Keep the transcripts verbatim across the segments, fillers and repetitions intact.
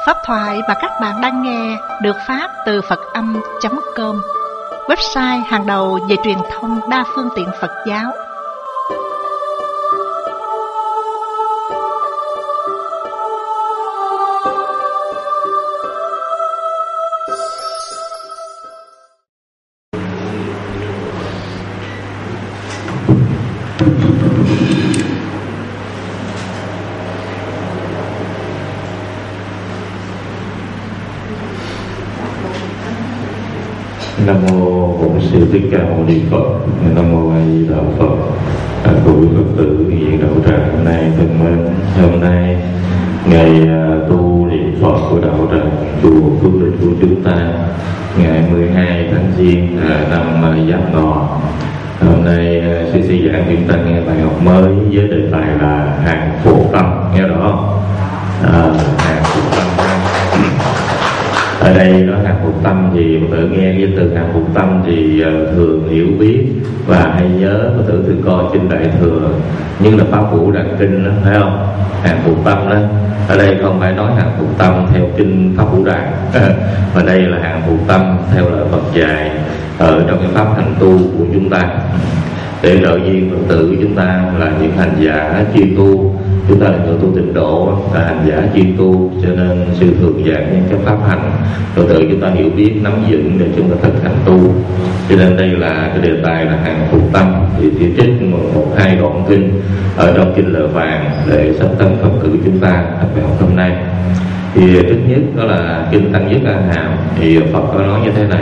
Pháp thoại mà các bạn đang nghe được phát từ Phật Âm chấm com, website hàng đầu về truyền thông đa phương tiện Phật giáo. Nam mô Bổn Sư Thích Ca Mâu Ni Phật. Nam mô A Di Đà Phật. À, quý Phật tử hiện đạo tràng hôm nay thân mến, hôm nay ngày tu niệm Phật của đạo tràng chùa Phước Linh của chúng ta, ngày mười hai tháng Giêng năm Giáp Ngọ. Hôm nay sư sư giảng chúng ta nghe bài học mới với đề tài là hàng phục tâm, nghe rõ không? À, hàng phục tâm. Ở đây nói hàng phục tâm thì Phật tử nghe cái từ hàng phục tâm thì uh, thường hiểu biết và hay nhớ. Phật tử thường coi kinh Đại Thừa, nhưng là Pháp Vũ Đàn Kinh đó, phải không? Hàng phục tâm đó. Ở đây không phải nói hàng phục tâm theo kinh Pháp Vũ Đàn, mà đây là hàng phục tâm theo lời Phật dạy ở trong cái pháp hành tu của chúng ta. Để trợ duyên Phật tử của chúng ta là những hành giả chuyên tu, chúng ta là người tu tịnh độ, là hành giả chuyên tu, cho nên sư thường giảng những cái pháp hành Phật tử chúng ta hiểu biết, nắm vững để chúng ta thực hành tu. Cho nên đây là cái đề tài là hàng phục tâm. Thì chỉ trích một, một hai đoạn kinh ở trong kinh Lợ Vàng để sắp tấn Phật tử chúng ta bài học hôm nay. Thì trước nhất đó là kinh Tăng Nhất A Hàm, thì Phật có nói như thế này.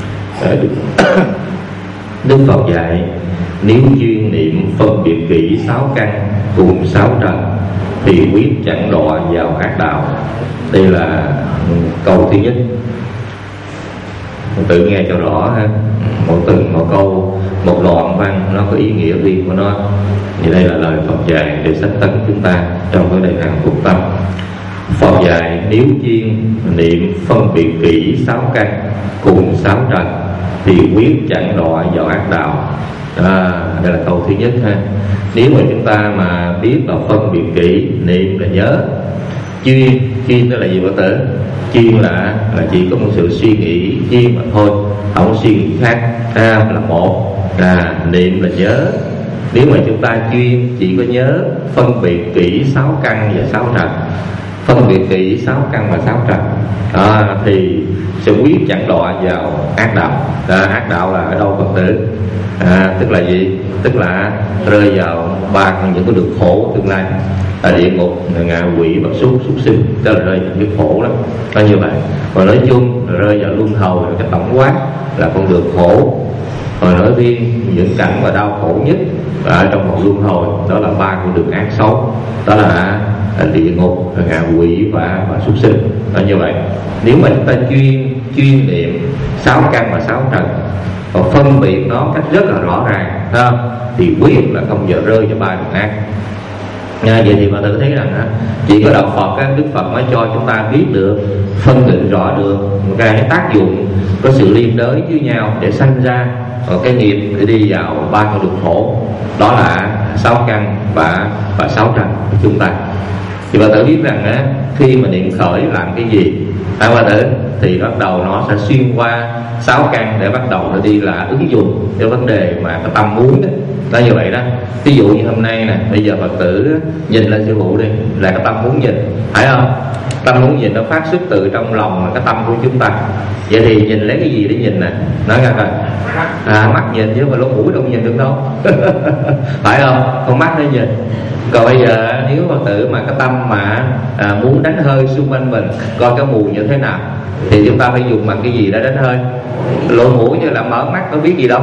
Đức Phật dạy nếu chuyên niệm phân biệt kỹ sáu căn cùng sáu trần thì quyết chẳng đọa vào ác đạo. Đây là câu thứ nhất. Tự nghe cho rõ ha. Một từng một câu, một đoạn văn nó có ý nghĩa riêng của nó. Thì đây là lời Phật dạy để sách tấn chúng ta trong cái đề hàng phục tâm. Phật dạy nếu chuyên niệm phân biệt kỹ sáu căn cùng sáu trần thì quyết chẳng đọa vào ác đạo. À, đây là câu thứ nhất ha. Nếu mà chúng ta mà biết là phân biệt kỹ, niệm là nhớ, chuyên, chuyên đó là gì Phật tử? Chuyên là là chỉ có một sự suy nghĩ chuyên mà thôi, không có suy nghĩ khác. À, là một, à, niệm là nhớ. Nếu mà chúng ta chuyên chỉ có nhớ phân biệt kỹ sáu căn và sáu trần, phân biệt kỹ sáu căn và sáu trần, à, thì sẽ quyết chẳng đọa vào ác đạo. À, ác đạo là ở đâu Phật tử? À, tức là gì? Tức là rơi vào ba con những cái được khổ tương lai, là địa ngục, ngạ quỷ và súc súc sinh. Đó là rơi vào cái khổ đó, có như vậy. Còn nói chung là rơi vào luân hồi, cái tổng quát là con đường khổ. Còn nói riêng những cảnh mà đau khổ nhất ở trong một luân hồi đó là ba con đường ác xấu, đó là địa ngục, ngạ quỷ và và súc sinh. Đó như vậy. Nếu mà chúng ta chuyên chuyên niệm sáu căn và sáu trần và phân biệt nó cách rất là rõ ràng, không? Thì quyết là không giờ rơi vào ba đường ác. À, vậy thì mà tự thấy rằng á, chỉ có đạo Phật á, Đức Phật mới cho chúng ta biết được, phân định rõ được một cái tác dụng có sự liên đới với nhau để sanh ra một cái nghiệp để đi vào ba con đường khổ, đó là sáu căn và và sáu trần của chúng ta. Thì bà tử biết rằng á, khi mà niệm khởi làm cái gì, à, bà tử thì bắt đầu nó sẽ xuyên qua sáu căn để bắt đầu nó đi là ứng dụng cái vấn đề mà cái tâm muốn đó. Đó như vậy đó. Ví dụ như hôm nay nè, bây giờ Phật tử nhìn lên sư phụ đi, là cái tâm muốn nhìn, phải không? Tâm muốn nhìn nó phát xuất từ trong lòng là cái tâm của chúng ta. Vậy thì nhìn lấy cái gì để nhìn nè? Nói ra coi. À, mắt nhìn chứ mà lỗ mũi đâu nhìn được đâu. Phải không? Con mắt nó nhìn. Còn bây giờ nếu Phật tử mà cái tâm mà à, muốn đánh hơi xung quanh mình, coi cái mùi như thế nào, thì chúng ta phải dùng bằng cái gì để đánh hơi? Lỗ mũi như là mở mắt có biết gì đâu.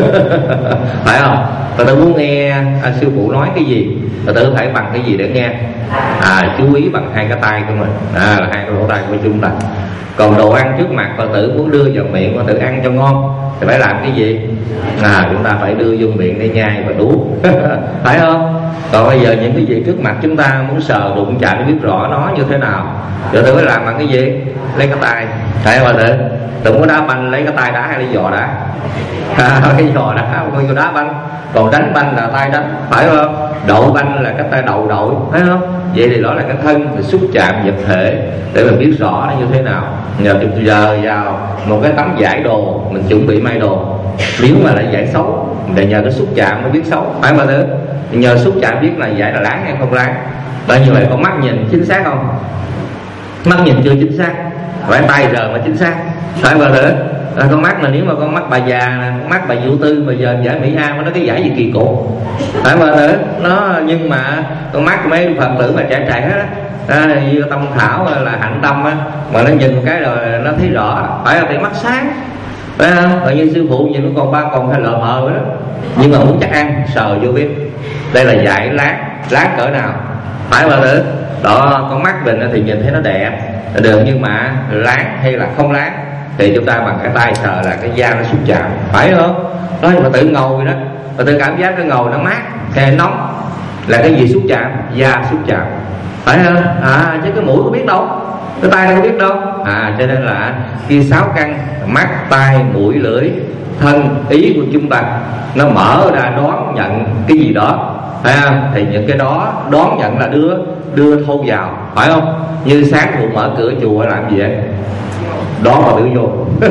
Phải không? Phật tử muốn nghe à, sư phụ nói cái gì, Phật tử phải bằng cái gì để nghe? À, chú ý bằng hai cái tay của mình, à, là hai cái lỗ tai của chúng ta. Còn đồ ăn trước mặt Phật tử muốn đưa vào miệng Phật tử ăn cho ngon thì phải làm cái gì? À, chúng ta phải đưa vô miệng để nhai và nuốt. Phải không? Còn bây giờ những cái gì trước mặt chúng ta muốn sờ đụng chạm để biết rõ nó như thế nào, Phật tử phải làm bằng cái gì? Lấy cái tay. Phải không Phật tử? Đừng có đá banh lấy cái tay đá hay lấy giò đá. À, cái giò đá không có đá banh. Còn đánh banh là tay đánh, phải không? Đội banh là cái tay đầu đội, phải không? Vậy thì đó là cái thân, thì xúc chạm vật thể để mình biết rõ nó như thế nào. Nhờ giờ vào một cái tấm vải đồ, mình chuẩn bị may đồ, nếu mà là vải xấu để nhờ cái xúc chạm mới biết xấu, phải không thứ? Nhờ xúc chạm biết là vải là láng hay không láng. Bởi như vậy con mắt nhìn chính xác không? Mắt nhìn chưa chính xác, phải tay giờ mà chính xác, phải không thứ? À, con mắt mà nếu mà con mắt bà già, con mắt bà Vũ Tư mà giờ giải Mỹ An nó cái giải gì kỳ cục, phải không thứ? Nó nhưng mà con mắt mấy Phật tử mà trẻ trẻ đó, à, như Tâm Thảo là Hạnh Tâm á, mà nó nhìn một cái rồi nó thấy rõ, phải không? Thì mắt sáng, phải không? Tự nhiên sư phụ nhìn nó còn ba còn hay lờ mờ đó, nhưng mà muốn chắc ăn sờ vô biết đây là dải láng, láng cỡ nào, phải không thứ? Đó, con mắt mình thì nhìn thấy nó đẹp được, nhưng mà láng hay là không láng thì chúng ta bằng cái tay sờ là cái da nó xúc chạm, phải không? Đó, mà tự ngồi đó, mà tự cảm giác cái ngồi nó mát hay nóng là cái gì xúc chạm? Da xúc chạm, phải không? À, chứ cái mũi có biết đâu, cái tay đâu biết đâu. À, cho nên là khi sáu căn mắt, tai, mũi, lưỡi, thân, ý của chúng ta nó mở ra đón nhận cái gì đó, phải không? Thì những cái đó đón nhận là đưa đưa thâu vào, phải không? Như sáng phụ mở cửa chùa làm gì vậy? Đón Phật tử vô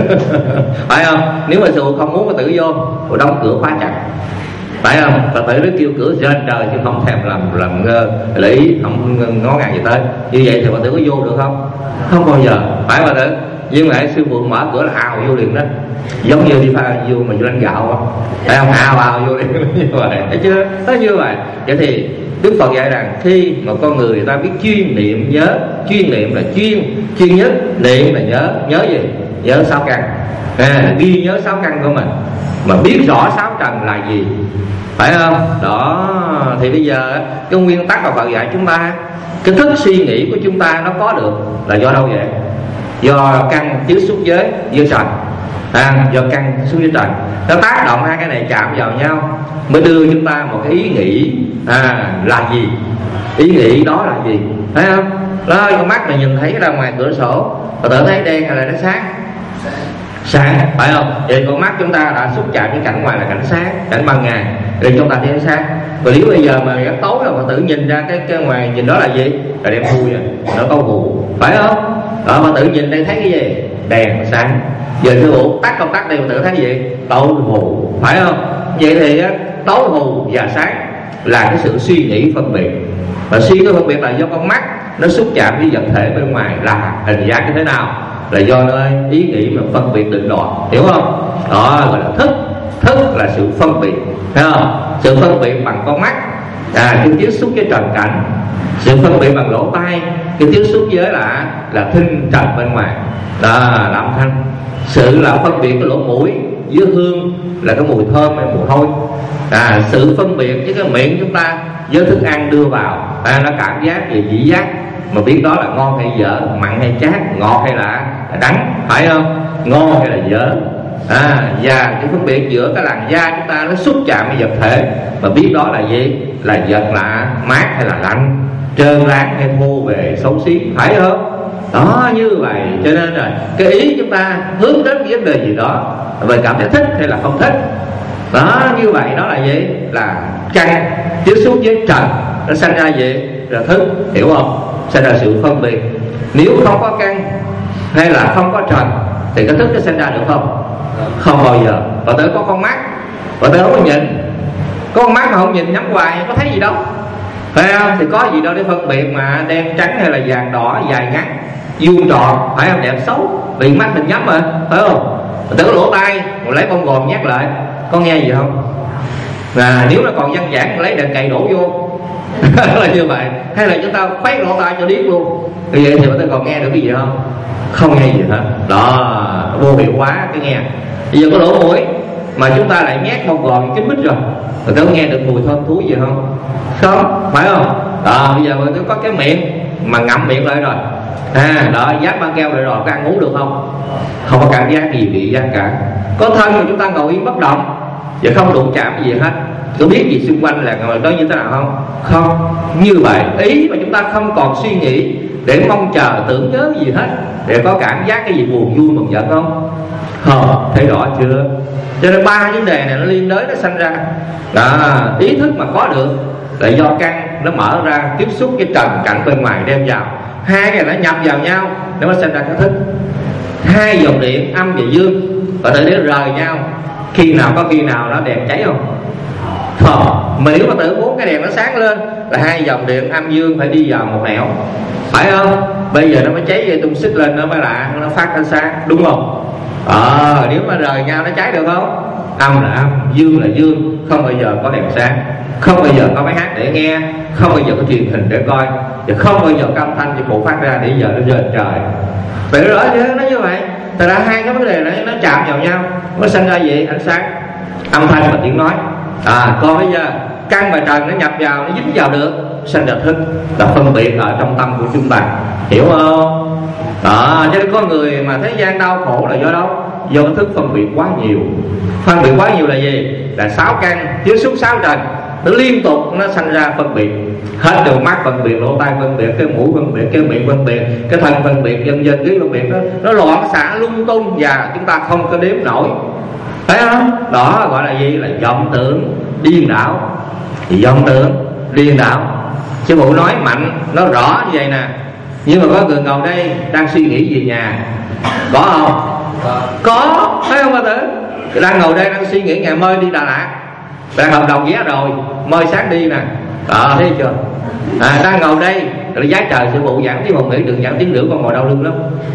phải không? Nếu mà sư không muốn Phật tử vô, phụ đóng cửa khóa chặt, phải không? Phật tử nó kêu cửa trên trời chứ không thèm làm làm ngơ lý, không ngó ngàng gì tới. Như vậy thì Phật tử có vô được không? Không bao giờ, phải Phật tử. Nhưng mà sư phụ mở cửa là ào vô liền đó, giống như đi pha vô mà vô đánh gạo á, phải không? Ào ào vô liền như vậy, thấy chưa? Nó như vậy. Vậy thì Đức Phật dạy rằng khi mà con người, người ta biết chuyên niệm nhớ, chuyên niệm là chuyên chuyên nhất, niệm là nhớ. Nhớ gì? Nhớ sáu căn, à, ghi nhớ sáu căn của mình, mà biết rõ sáu trần là gì, phải không? Đó, thì bây giờ cái nguyên tắc mà Phật dạy chúng ta, cái thức suy nghĩ của chúng ta nó có được là do đâu vậy? Do căn chiếu xúc giới với trần, à, do căn xúc với trần nó tác động hai cái này chạm vào nhau mới đưa chúng ta một cái ý nghĩ, à, là gì, ý nghĩ đó là gì, thấy không? Đó, con mắt mình nhìn thấy ra ngoài cửa sổ và tự thấy đen hay là nó sáng? Sáng, phải không? Vậy con mắt chúng ta đã xúc chạm với cảnh ngoài là cảnh sáng, cảnh ban ngày, thì chúng ta thấy ánh sáng. Và nếu bây giờ mà cái tối rồi mà tự nhìn ra cái, cái ngoài nhìn đó là gì? Là đêm thui rồi, nó có mù, phải không? Đó, mà tự nhìn đây thấy cái gì? Đèn sáng. Giờ sư phụ tắt công tắc đây mà tự thấy cái gì? Tối mù, phải không? Vậy thì tối mù và sáng là cái sự suy nghĩ phân biệt. Và suy cái phân biệt là do con mắt nó xúc chạm với vật thể bên ngoài là hình dáng như thế nào, là do nơi ý nghĩ mà phân biệt định đoạt, hiểu không? Đó gọi là thức. Thức là sự phân biệt, thấy không? Sự phân biệt bằng con mắt, à, cái tiếp xúc với trần cảnh. Sự phân biệt bằng lỗ tai, cái tiếp xúc với là là thinh trần bên ngoài, đó là âm thanh. Sự là phân biệt cái lỗ mũi với hương là cái mùi thơm hay mùi hôi. À, sự phân biệt với cái miệng chúng ta với thức ăn đưa vào, à, nó cảm giác về vị giác mà biết đó là ngon hay dở, mặn hay chát, ngọt hay là đắng, phải không? Ngon hay là dở. À, và cái phân biệt giữa cái làn da chúng ta nó xúc chạm với vật thể mà biết đó là gì, là vật là mát hay là lạnh, trơn láng hay thô về xấu xí, phải không? Đó, như vậy cho nên là cái ý chúng ta hướng đến cái vấn đề gì đó về cảm thấy thích hay là không thích. Đó, như vậy đó là gì? Là căn tiếp xúc với trần, nó sanh ra gì? Là thức, hiểu không? Sanh ra sự phân biệt. Nếu không có căn hay là không có trần thì cái thức nó sanh ra được không? Không bao giờ. Và tới có con mắt, và tới không có nhìn. Có con mắt mà không nhìn nhắm hoài có thấy gì đâu, phải không? Thì có gì đâu để phân biệt mà đen trắng hay là vàng đỏ, dài ngắn, vuông tròn, phải không? Đẹp xấu, vì mắt mình nhắm mà, phải không? Từ cái lỗ tai mình lấy bông gòn nhắc lại, có nghe gì không? Và nếu nó còn văn giảng mình lấy đèn cày đổ vô là như vậy. Hay là chúng ta khoét lỗ tai cho điếc luôn, như vậy thì chúng ta còn nghe được cái gì không? Không nghe gì hết. Đó, vô hiệu hóa cái nghe. Bây giờ có lỗ mũi mà chúng ta lại nhét bông gòn kín mít rồi, rồi có nghe được mùi thơm thúi gì không? Không, phải không? Đó, bây giờ mình có cái miệng mà ngậm miệng lại rồi, à, đó, dán băng keo lại rồi, có ăn uống được không? Không có cảm giác gì vị giác cả. Có thân mà chúng ta ngồi yên bất động và không đụng chạm gì hết, có biết gì xung quanh là ngồi đó như thế nào không? Không. Như vậy ý mà chúng ta không còn suy nghĩ để mong chờ tưởng nhớ gì hết, để có cảm giác cái gì buồn vui mừng giận không? Không, thấy rõ chưa? Cho nên ba vấn đề này nó liên đới, nó sanh ra đó, ý thức mà có được là do căn nó mở ra tiếp xúc với trần cảnh bên ngoài đem vào, hai cái nó nhập vào nhau để nó sinh ra cái thức. Hai dòng điện âm và dương và tự để rời nhau, khi nào có khi nào nó đèn cháy không? Không. Mà nếu mà tự muốn cái đèn nó sáng lên là hai dòng điện âm dương phải đi vào một nẻo, phải không? Bây giờ nó mới cháy dây tung xích lên nó mới lạ, nó phát ánh sáng, đúng không? Ờ, à, nếu mà rời nhau nó cháy được không? Âm là âm, dương là dương, không bao giờ có đèn sáng, không bao giờ có máy hát để nghe, không bao giờ có truyền hình để coi, và không bao giờ có âm thanh cho cụ phát ra để giờ nó rời trời. Vậy rõ chứ, nó như vậy. Thật ra hai cái vấn đề này nó chạm vào nhau, nó sinh ra gì? Ánh sáng, âm thanh và tiếng nói. À, còn bây giờ căn và trần nó nhập vào, nó dính vào được, sinh ra thức, là phân biệt ở trong tâm của chúng ta, hiểu không? Đó, cho nên có người mà thế gian đau khổ là do đâu? Do cái thức phân biệt quá nhiều. Phân biệt quá nhiều là gì? Là sáu căn tiếp xúc sáu trần, nó liên tục nó sinh ra phân biệt. Hết từ mắt phân biệt, lỗ tai phân biệt, cái mũi phân biệt, cái miệng phân biệt, cái thân phân biệt, dân dân ký phân biệt, nó, nó loạn xạ lung tung và chúng ta không có đếm nổi, thấy không? Đó gọi là gì? Là vọng tưởng điên đảo. Thì vọng tưởng điên đảo, sư phụ nói mạnh, nó rõ như vậy nè. Nhưng mà có người ngồi đây đang suy nghĩ về nhà, có không? Có, có, thấy không bà tử? Đang ngồi đây đang suy nghĩ ngày mai đi Đà Lạt, đang hợp đồng vé rồi, mai sáng đi nè. Đó, thấy chưa? À, đang ngồi đây rồi giá trời sư phụ giảng tiếng Hồng Mỹ đừng giảng tiếng rưỡi, con ngồi đau lưng lắm.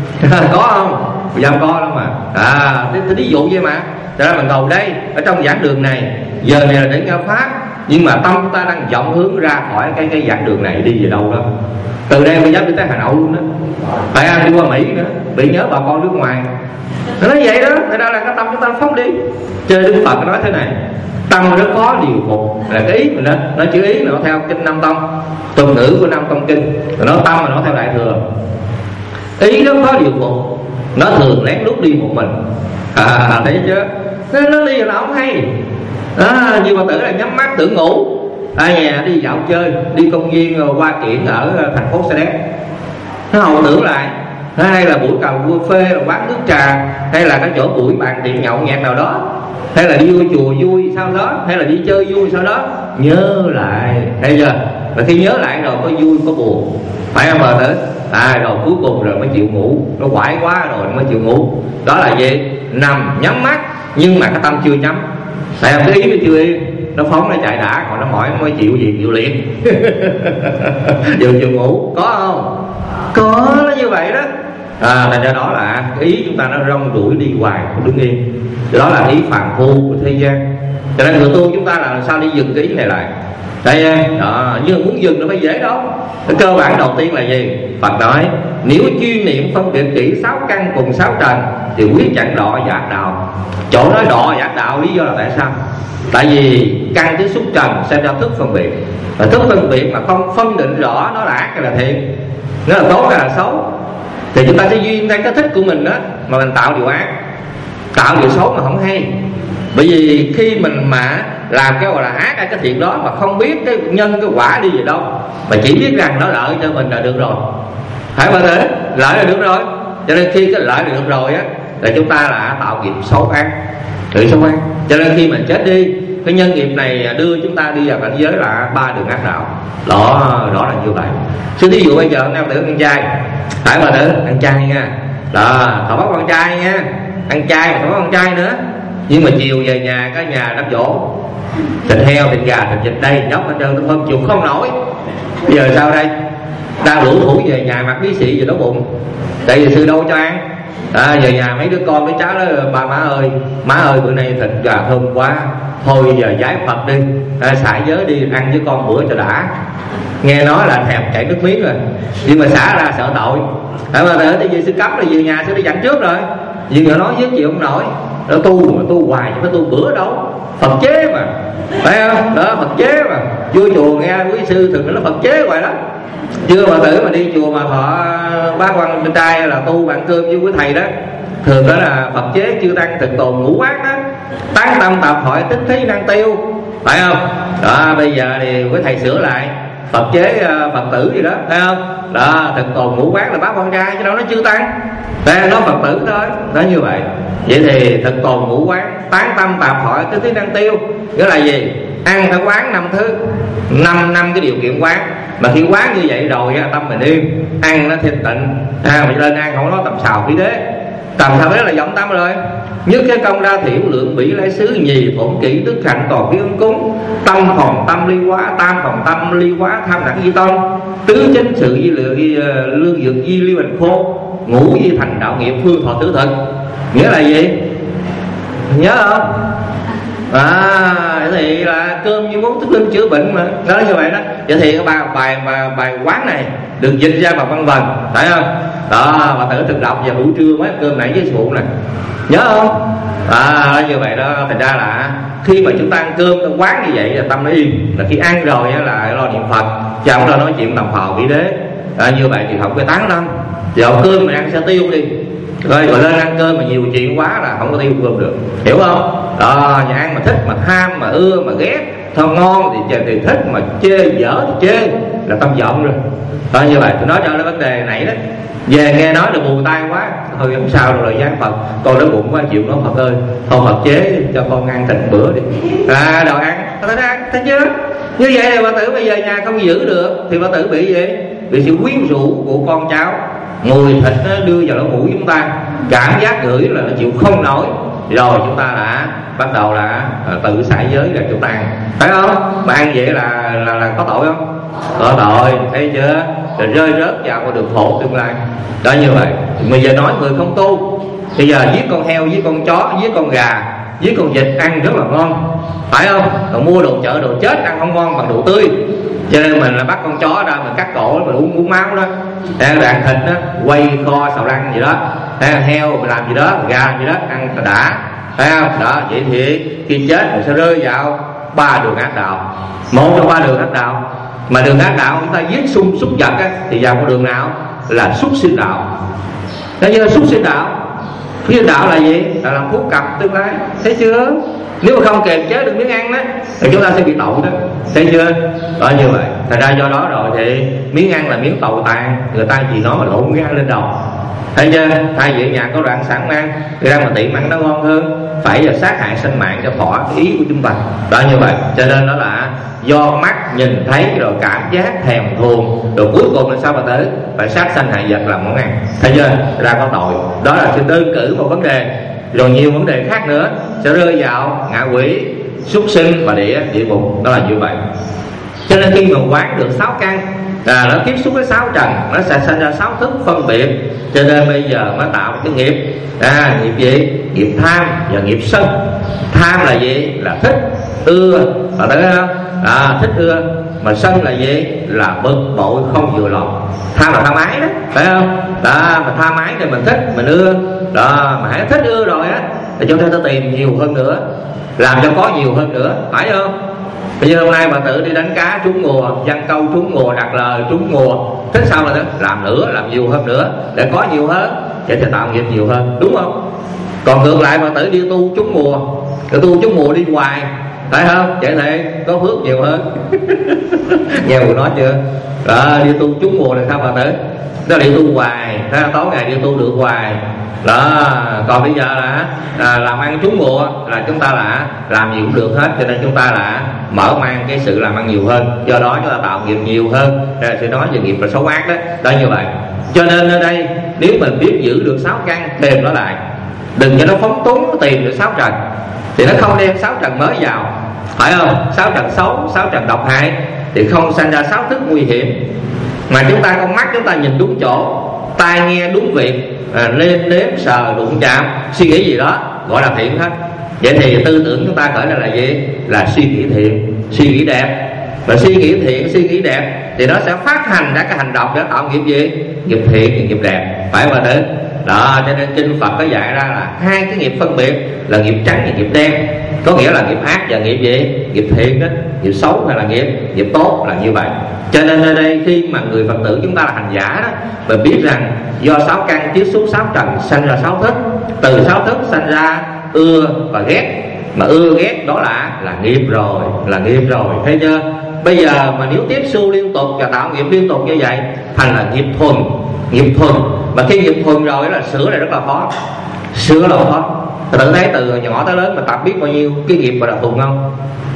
Có không? Dám có lắm mà. À, tôi ví dụ vậy mà. Cho nên mình ngồi đây ở trong giảng đường này, giờ này là để nghe pháp, nhưng mà tâm chúng ta đang vọng hướng ra khỏi cái cái giảng đường này đi về đâu đó. Từ đây bây giờ đi tới Hà Nội luôn đó, phải ăn đi qua Mỹ nữa, bị nhớ bà con nước ngoài. Nó nói vậy đó, thật ra là cái tâm chúng ta phóng đi. Chơi Đức Phật nói thế này, tâm rất khó điều phục, là cái ý mình đó, nó chữ ý nó theo kinh Nam Tông, thuật ngữ của Nam Tông kinh, nó tâm mà nó theo Đại Thừa. Ý rất khó điều phục, nó thường lén lút đi một mình. À, thấy chưa? Nó, nó đi là nó không hay. À, như bà tử là nhắm mắt tưởng ngủ, à, nhà đi dạo chơi, đi công viên rồi qua kiển ở thành phố Sa Đéc, nó hồi tưởng lại, hay là buổi cà phê, quán nước trà, hay là cái chỗ buổi bàn tiệc nhậu nhẹt nào đó, hay là đi vô chùa vui sau đó, hay là đi chơi vui sau đó, nhớ lại, thấy chưa? Và khi nhớ lại rồi có vui có buồn, phải không bà tử? À, rồi cuối cùng rồi mới chịu ngủ, nó quải quá rồi mới chịu ngủ. Đó là gì? Nằm nhắm mắt nhưng mà cái tâm chưa nhắm, tại không cái ý nó chưa yên, nó phóng nó chạy đã, còn nó mỏi nó mới chịu gì chịu liền. Giờ chịu ngủ có không? Có, nó như vậy đó. À, thành ra đó là ý chúng ta nó rong ruổi đi hoài không đứng yên. Đó là ý phàm phu của thế gian. Cho nên người tu chúng ta là làm sao đi dừng cái ý này lại. Đây đó, nhưng muốn dừng nó phải dễ đâu. Cái cơ bản đầu tiên là gì? Phật nói nếu chuyên niệm phân biệt kỹ sáu căn cùng sáu trần thì quyết chẳng đọa vào ác đạo. Chỗ nói đọa vào ác đạo lý do là tại sao? Tại vì căn tiếp xúc trần sẽ ra thức phân biệt, và thức phân biệt mà không phân định rõ nó là ác hay là thiện, nó là tốt hay là xấu, thì chúng ta sẽ duyên theo cái thích của mình đó mà mình tạo điều ác, tạo điều xấu mà không hay. Bởi vì khi mình mà làm cái gọi là ác hay cái thiện đó mà không biết cái nhân cái quả đi về đâu, mà chỉ biết rằng nó lợi cho mình là được rồi, phải không thế? Lợi là được rồi. Cho nên khi cái lợi là được rồi á là chúng ta là tạo nghiệp xấu ác, tự xấu ác. Cho nên khi mình chết đi, cái nhân nghiệp này đưa chúng ta đi vào cảnh giới là ba đường ác đạo. Đó, đó là như vậy. Sư thí dụ bây giờ nam tử ăn chay, phải mà tử ăn chay nha, đó thọ bắt con trai nha, ăn chay mà thọ bắt con trai nữa. Nhưng mà chiều về nhà cả nhà đám dỗ, thịt heo, thịt gà, thịt vịt đây nhóc hết trơn, không chịu không nổi. Bây giờ sao đây? Đang lũ thủ về nhà mặc bí xị về đói bụng, tại vì sư đâu cho ăn. À, về nhà mấy đứa con mấy cháu đó, ba má ơi, má ơi bữa nay thịt gà thơm quá, thôi giờ giải Phật đi, à, xả giới đi ăn với con bữa cho đã. Nghe nói là thèm chảy nước miếng rồi, nhưng mà xả ra sợ tội. Tại mà tại vì sư cấm là về nhà sư đi dặn trước rồi, vì người nói với chịu không nổi. Nó tu mà tu hoài chứ phải tu bữa đâu, Phật chế mà, phải không? Đó, Phật chế mà. Vô chùa nghe quý sư thường nói là Phật chế hoài đó. Chưa mà tử mà đi chùa mà họ bác quan bên trai là tu bạn cơm với quý thầy đó, thường đó là Phật chế chư tăng thực tồn ngũ quát đó, tán tâm tạp thoại tích thí năng tiêu, phải không? Đó, bây giờ thì quý thầy sửa lại Phật chế Phật tử gì đó, thấy không? Đó, thực tồn ngũ quát là bác con trai chứ đâu nó chư tăng, đây nó Phật tử thôi, nó như vậy. Vậy thì thực tồn ngũ quát, tán tâm tạp thoại tích thí năng tiêu nghĩa là gì? ăn phải quán năm thứ, năm năm cái điều kiện quán. Mà khi quán như vậy rồi tâm mình im, ăn nó thanh tịnh. À, mà lên ăn không nói tầm xào khí đế. Tầm xào khí đế là giọng tâm rồi. Nhất cái công đa thiểu lượng bỉ lái xứ, nhì phổn kỹ tức hạnh toàn vi ứng cúng, tâm phòng tâm ly quá, tam phòng tâm ly quá, tham đẳng di tông, tứ chính sự di lựa di lương dược di liêu hành khô, ngũ di thành đạo nghiệp phương thọ tứ thực. Nghĩa là gì? Nhớ không? À, thì là cơm như món thức linh chữa bệnh mà. Đó như vậy đó. Vậy thì cái bài bài bài, bài quán này được dịch ra bằng văn vần, phải không? Đó, bà thử thực đọc vào buổi trưa mấy cơm này với phụ này. Nhớ không? À, như vậy đó. Thành ra là khi mà chúng ta ăn cơm ta quán như vậy là tâm nó yên. Là khi ăn rồi là lo niệm Phật, chứ không lo nói chuyện tầm phào vĩ đế. À, như vậy thì không có tán tâm. Giờ cơm mình ăn sẽ tiêu đi. Rồi rồi lên ăn cơm mà nhiều chuyện quá là không có tiêu cơm được, hiểu không? Đó, nhà ăn mà thích mà tham mà ưa mà ghét, thơm ngon thì thì thích, mà chê dở thì chê, là tâm vọng rồi. Đó, như vậy tôi nói cho nó vấn đề này đó. Về nghe nói là bù tai quá, thôi không sao rồi, lời giảng Phật con đói bụng quá chịu nói Phật ơi, thôi Phật chế cho con ăn thịt bữa đi. À, đồ ăn ta ăn, thấy chưa? Như vậy thì bà tử bây giờ nhà không giữ được thì bà tử bị gì? Bị sự quyến rũ của con cháu, mùi thịt nó đưa vào lỗ mũi chúng ta, cảm giác ngửi là nó chịu không nổi, rồi chúng ta đã bắt đầu là tự xả giới là chúng ta ăn, phải không? Mà ăn vậy là là, là có tội không? Có tội, thấy chưa? Rồi rơi rớt vào con đường khổ tương lai. Đó, như vậy bây giờ nói người không tu, bây giờ giết con heo, giết con chó, giết con gà, giết con vịt ăn rất là ngon, phải không? Còn mua đồ chợ đồ chết ăn không ngon bằng đồ tươi. Cho nên mình là bắt con chó ra, mình cắt cổ mình uống uống máu đó, ăn thịt đó, quay kho xào răng gì đó, heo mình làm gì đó, gà gì đó ăn đã, phải không? Đó, vậy thì khi chết mình sẽ rơi vào ba đường ác đạo, một trong ba đường ác đạo. Mà đường ác đạo chúng ta giết sung súc vật á, thì vào con đường nào? Là súc sinh đạo. Thế như súc sinh đạo, súc sinh đạo là gì? Là làm phúc cặp tương lai, thấy chưa? Nếu mà không kiềm chế được miếng ăn đó thì chúng ta sẽ bị tội đó, thấy chưa? Đó, như vậy thành ra do đó rồi thì miếng ăn là miếng tồi tàn, người ta chỉ nói mà lộn miếng ăn lên đầu, thấy chưa? Thay vì nhà có đoạn sẵn ăn thì ra mà tiệm ăn nó ngon hơn, phải là sát hại sinh mạng cho thỏa cái ý của chúng ta. Đó, như vậy cho nên đó là do mắt nhìn thấy rồi cảm giác thèm thuồng, rồi cuối cùng là sao bà tử? Phải sát sanh hại vật làm món ăn, thấy chưa? Ra có tội. Đó là sự đơn cử một vấn đề, rồi nhiều vấn đề khác nữa sẽ rơi vào ngạ quỷ, súc sinh và địa địa ngục. Đó là như vậy. Cho nên khi mà quán được sáu căn là nó tiếp xúc với sáu trần, nó sẽ sinh ra sáu thức phân biệt. Cho nên bây giờ mới tạo cái nghiệp. À, nghiệp gì? Nghiệp tham và nghiệp sân. Tham là gì? Là thích, ưa, bạn thấy không? À, thích ưa. Mà sân là gì? Là bực bội không vừa lòng. Tham là tham ái đó, phải không? Đó, mà tham ái thì mình thích, mình ưa. Đó, mà hãy thích ưa rồi á thì chúng ta sẽ tìm nhiều hơn nữa, làm cho có nhiều hơn nữa, phải không? Bây giờ hôm nay bà tự đi đánh cá trúng mùa, văn câu trúng mùa, đặt lời trúng mùa, thích sao là làm nữa, làm nhiều hơn nữa để có nhiều hơn, để thì tạo nghiệp nhiều hơn, đúng không? Còn ngược lại bà tự đi tu trúng mùa, cái tu trúng mùa đi hoài, phải không? Vậy thì có phước nhiều hơn. Nghe người nói chưa? Đó, đi tu trúng mùa là sao bà tử? Nó đi tu hoài, thấy không? Tối ngày đi tu được hoài. Đó, còn bây giờ là à, làm ăn trúng mùa là chúng ta là làm gì cũng được hết, cho nên chúng ta là mở mang cái sự làm ăn nhiều hơn, do đó chúng ta tạo nghiệp nhiều hơn. Rồi sẽ nói về nghiệp là xấu ác đó. Đó, như vậy cho nên ở đây nếu mình biết giữ được sáu căn, tìm nó lại, đừng cho nó phóng túng tìm được sáu trần thì nó không đem sáu trần mới vào, phải không? Sáu trần xấu, sáu trần độc hại thì không sanh ra sáu thức nguy hiểm. Mà chúng ta con mắt chúng ta nhìn đúng chỗ, tai nghe đúng việc, à, lên nếm sờ đụng chạm, suy nghĩ gì đó gọi là thiện hết. Vậy thì tư tưởng chúng ta khởi ra là gì? Là suy nghĩ thiện, suy nghĩ đẹp. Và suy nghĩ thiện, suy nghĩ đẹp thì nó sẽ phát hành ra cái hành động để tạo nghiệp gì? Nghiệp thiện, nghiệp đẹp, phải không ạ? Đó, cho nên kinh Phật có dạy ra là hai cái nghiệp phân biệt là nghiệp trắng và nghiệp đen, có nghĩa là nghiệp ác và nghiệp gì? Nghiệp thiện đó, nghiệp xấu hay là nghiệp nghiệp tốt là như vậy. Cho nên ở đây khi mà người Phật tử chúng ta là hành giả đó, và biết rằng do sáu căn tiếp xúc sáu trần sanh ra sáu thức, từ sáu thức sanh ra ưa và ghét, mà ưa ghét đó là là nghiệp rồi, là nghiệp rồi, thấy chưa? Bây giờ mà nếu tiếp xúc liên tục và tạo nghiệp liên tục như vậy thành là nghiệp thuần, nghiệp thuần. Mà khi nghiệp thuần rồi là sửa lại rất là khó, sửa là khó. Tự thấy từ nhỏ tới lớn mà tập biết bao nhiêu cái nghiệp mà là thuần không?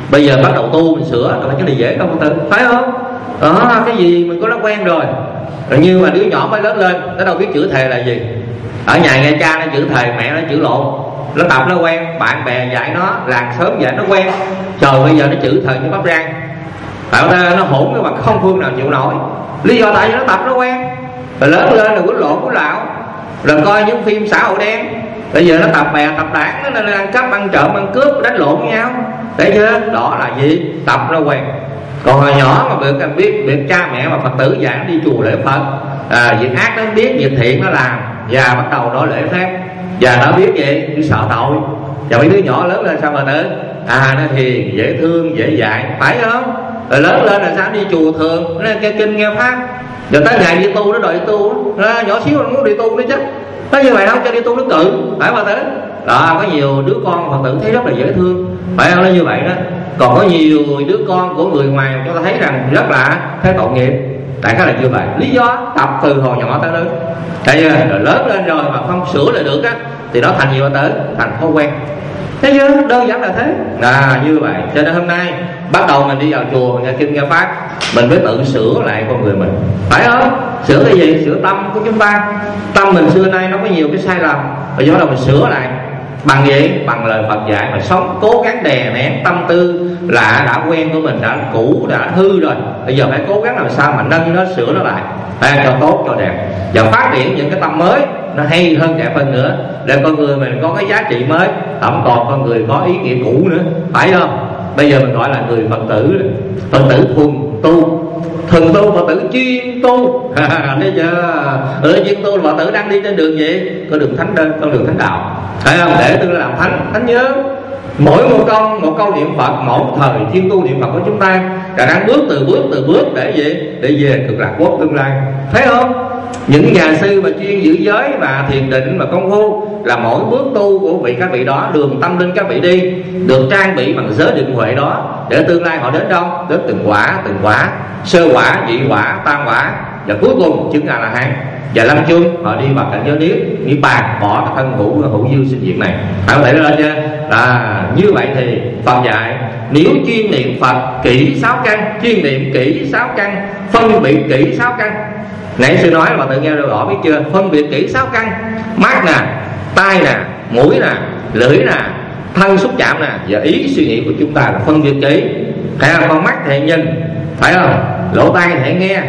Bây giờ bắt đầu tu mình sửa đâu phải cái gì dễ đâu Phật tử, phải không? Đó, cái gì mình có nó quen rồi. Rồi như mà đứa nhỏ mới lớn lên nó đâu biết chữ thề là gì. Ở nhà nghe cha nó chữ thề, mẹ nó chữ lộn, nó tập nó quen, bạn bè dạy nó, làng sớm dạy nó quen. Trời, bây giờ nó chữ thề như bắp rang, tạo ra nó hỗn cái mặt không phương nào chịu nổi. Lý do tại vì nó tập nó quen. Rồi lớn lên rồi quýnh lộn quýnh lạo, rồi coi những phim xã hội đen. Bây giờ nó tập bè tập đảng, nó nên ăn cắp ăn trộm ăn cướp đánh lộn với nhau. Thấy chưa? Đó là gì? Tập nó quen. Còn hồi nhỏ mà được biết biết cha mẹ mà Phật tử dạy đi chùa lễ Phật, à, việc ác nó biết, việc thiện nó làm, và bắt đầu đổi lễ phép, và nó biết vậy nó sợ tội. Và mấy đứa nhỏ lớn lên sao mà tử? À, nó hiền dễ thương dễ dạy, phải không? Rồi lớn lên là sao đi chùa thường, nó nghe kinh nghe pháp. Rồi tới ngày đi tu nó đòi đi tu, nó nhỏ xíu nó muốn đi tu nữa chứ. Nó như vậy không cho đi tu nó cự, phải không tử? Đó, có nhiều đứa con Phật tử thấy rất là dễ thương, phải không? Nó như vậy đó. Còn có nhiều đứa con của người ngoài chúng ta thấy rằng rất là thấy tội nghiệp. Tại khá là như vậy. Lý do tập từ hồi nhỏ tới lớn. Thấy chưa? Rồi lớn lên rồi mà không sửa lại được á thì nó thành gì Phật tử? Thành thói quen. Thấy chưa? Đơn giản là thế. À, như vậy. Cho nên hôm nay bắt đầu mình đi vào chùa nghe kinh nghe pháp, mình phải tự sửa lại con người mình, phải không? Sửa cái gì? Sửa tâm của chúng ta. Tâm mình xưa nay nó có nhiều cái sai lầm, và do đó mình sửa lại bằng gì? Bằng lời Phật dạy mà sống, cố gắng đè nén tâm tư là đã quen của mình, đã cũ, đã hư rồi. Bây giờ phải cố gắng làm sao mà nâng nó, sửa nó lại, à, cho tốt, cho đẹp, và phát triển những cái tâm mới nó hay hơn, đẹp hơn nữa, để con người mình có cái giá trị mới, không còn con người có ý nghĩa cũ nữa, phải không? Bây giờ mình gọi là người Phật tử, Phật tử thuần tu, thuần tu, Phật tử chuyên tu. Thấy chưa? Ừ, chuyên tu là Phật tử đang đi trên đường gì? Con đường thánh đơn, con đường thánh đạo, phải không? Để tương lai làm thánh. Thánh nhớ mỗi một câu một câu niệm Phật, mỗi một thời chuyên tu niệm Phật của chúng ta là đang bước từ bước từ bước để gì? Để về cực lạc quốc tương lai, thấy không? Những nhà sư mà chuyên giữ giới và thiền định và công phu là mỗi bước tu của vị các vị đó, đường tâm linh các vị đi được trang bị bằng giới định huệ đó, để tương lai họ đến đâu? Đến từng quả, từng quả, sơ quả, nhị quả, tam quả, và cuối cùng chứng A La Hán. Và lâm chung họ đi vào cảnh giới niết niết bàn, bỏ cái thân hữu hữu dư sinh diệt này. Phải không? Thể lên chưa? Là như vậy thì Phật dạy nếu chuyên niệm Phật kỹ sáu căn, chuyên niệm kỹ sáu căn, phân biệt kỹ sáu căn. Nãy sư nói là bạn tự nghe được rõ biết chưa? Phân biệt kỹ sáu căn: mắt nè, tai nè, mũi nè, lưỡi nè, thân xúc chạm nè, và ý suy nghĩ của chúng ta là phân biệt kỹ. Hay là con mắt thì hãy nhìn, phải không? Lỗ tai thì hãy nghe,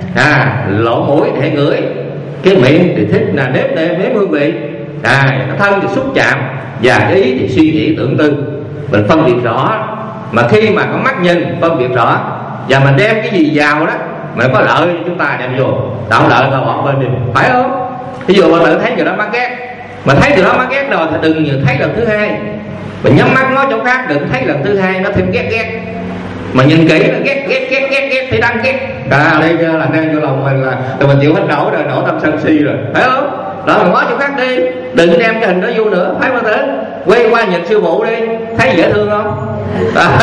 à, lỗ mũi thì hãy ngửi, cái miệng thì thích là nếp nếm nếm hương vị, à, cái thân thì xúc chạm, và cái ý thì suy nghĩ tưởng tư. Mình phân biệt rõ. Mà khi mà con mắt nhìn phân biệt rõ, và mình đem cái gì vào đó mà có lợi cho chúng ta đem vô, tạo lợi ta bỏ bên đi, phải không? Ví dụ mà tự thấy người đó mắc ghét, mà thấy người đó mắc ghét rồi thì đừng thấy lần thứ hai. Mình nhắm mắt nói chỗ khác, đừng thấy lần thứ hai nó thêm ghét ghét. Mà nhìn kỹ nó ghét ghét ghét ghét ghét thì đang ghét. À, đây là đang vô lòng mình là rồi mình chịu hết nổi rồi, nổi tâm sân si rồi, phải không? Đó, mình nói chỗ khác đi, đừng đem cái hình đó vô nữa, phải không? Thế quay qua nhìn sư phụ đi, thấy dễ thương không? À,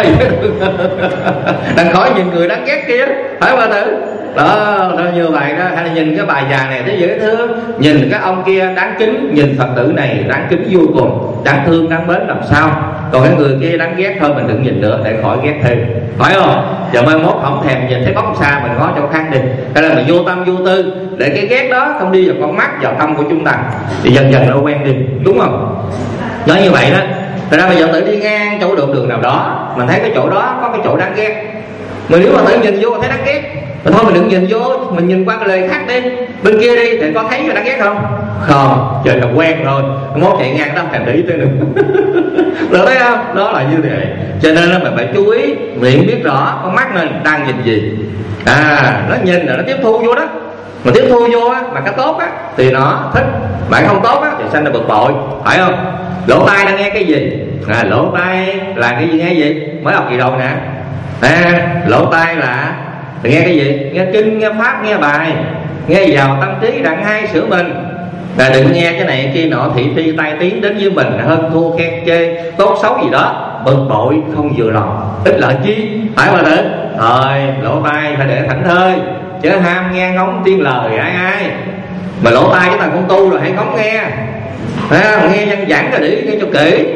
đừng khỏi nhìn người đáng ghét kia, phải không? Thế đó, đó như vậy đó. Hay là nhìn cái bà già này thấy dễ thương, nhìn cái ông kia đáng kính, nhìn Phật tử này đáng kính vô cùng, đáng thương đáng mến làm sao. Còn cái người kia đáng ghét thôi mình đừng nhìn nữa để khỏi ghét thêm, phải không? Giờ mai mốt không thèm nhìn thấy bóng xa mình ngó chỗ khác đi. Hay là mình vô tâm vô tư để cái ghét đó không đi vào con mắt, vào tâm của chúng ta, thì dần dần nó quen đi, đúng không? Nói như vậy đó. Thật ra bây giờ tự đi ngang chỗ đường đường nào đó, mình thấy cái chỗ đó có cái chỗ đáng ghét, mình nếu mà tự nhìn vô thấy đáng ghét, mà thôi mình đừng nhìn vô, mình nhìn qua cái lời khác đi, bên kia đi thì có thấy người đáng ghét không? Không, trời là quen rồi, mốt chạy ngang đó thèm để ý tới nữa. Được thấy không? Đó là như vậy. Cho nên là mình phải chú ý, miệng biết rõ con mắt mình đang nhìn gì. À, nó nhìn là nó tiếp thu vô đó. Mà tiếp thu vô á, mà cái tốt á thì nó thích, bạn không tốt á thì sanh ra bực bội, phải không? Lỗ tai đang nghe cái gì? À, lỗ tai là cái gì, nghe gì? Mới học kỳ đầu nè. À, lỗ tai là nghe cái gì? Nghe kinh, nghe pháp, nghe bài, nghe vào tâm trí đặng hay sửa mình. Là đừng nghe cái này kia nọ thị phi tai tiếng đến với mình, hơn thua khen chê tốt xấu gì đó, bực bội không vừa lòng, ít lợi chi, phải mà đến. Rồi lỗ tai phải để thảnh thơi, chứ ham nghe ngóng tiếng lời ai ai. Mà lỗ tai chúng ta cũng tu rồi hãy ngóng nghe, à, nghe văn giảng rồi để nghe cho kỹ.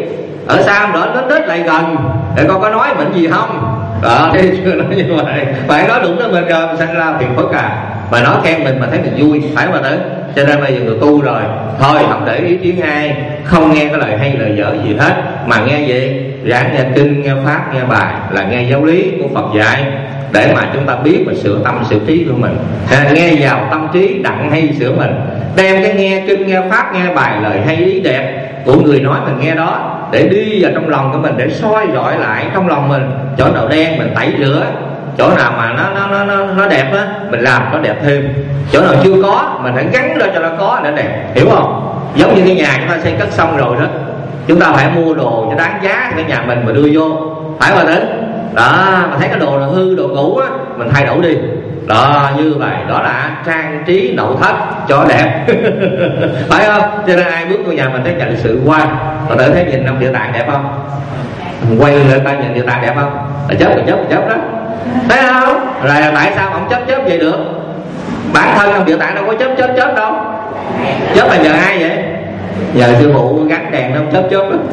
ở xa đó đến đến lại gần để con có nói mình gì không. Đó, thế chưa nói như vậy, phải nói đụng tới mình rồi mình sanh ra phiền phức à. Mà nói khen mình mà thấy mình vui, phải mà tử. Cho nên bây giờ người tu rồi, thôi không để ý tiếng ai, không nghe cái lời hay lời dở gì hết, mà nghe gì? Ráng nghe kinh, nghe pháp, nghe bài, là nghe giáo lý của Phật dạy, để mà chúng ta biết và sửa tâm sửa trí của mình. À, nghe vào tâm trí đặng hay sửa mình, đem cái nghe kinh, nghe pháp, nghe bài, lời hay ý đẹp của người nói mình nghe đó, để đi vào trong lòng của mình, để soi rọi lại trong lòng mình. Chỗ nào đen mình tẩy rửa, chỗ nào mà nó nó nó nó, nó đẹp á mình làm nó đẹp thêm, chỗ nào chưa có mình phải gắn ra cho nó có để đẹp, hiểu không? Giống như cái nhà chúng ta xây cất xong rồi đó, chúng ta phải mua đồ cho đáng giá cái nhà mình mà đưa vô, phải mà đến đó. Mà thấy cái đồ là hư, đồ cũ á, mình thay đổi đi. Đó, như vậy đó là trang trí nội thất cho đẹp. Phải không? Cho nên ai bước vô nhà mình thấy cảnh sự qua, và tự thấy nhìn ông Địa Tạng đẹp không? Quay lại coi nhìn Địa Tạng đẹp không? Là chớp là chớp là chớp đó, thấy không? Rồi tại sao ông chớp chớp vậy được? Bản thân ông Địa Tạng đâu có chớp chớp chớp đâu. Chớp là nhờ ai vậy? Giờ sư phụ gắn đèn nó chớp chớp đó.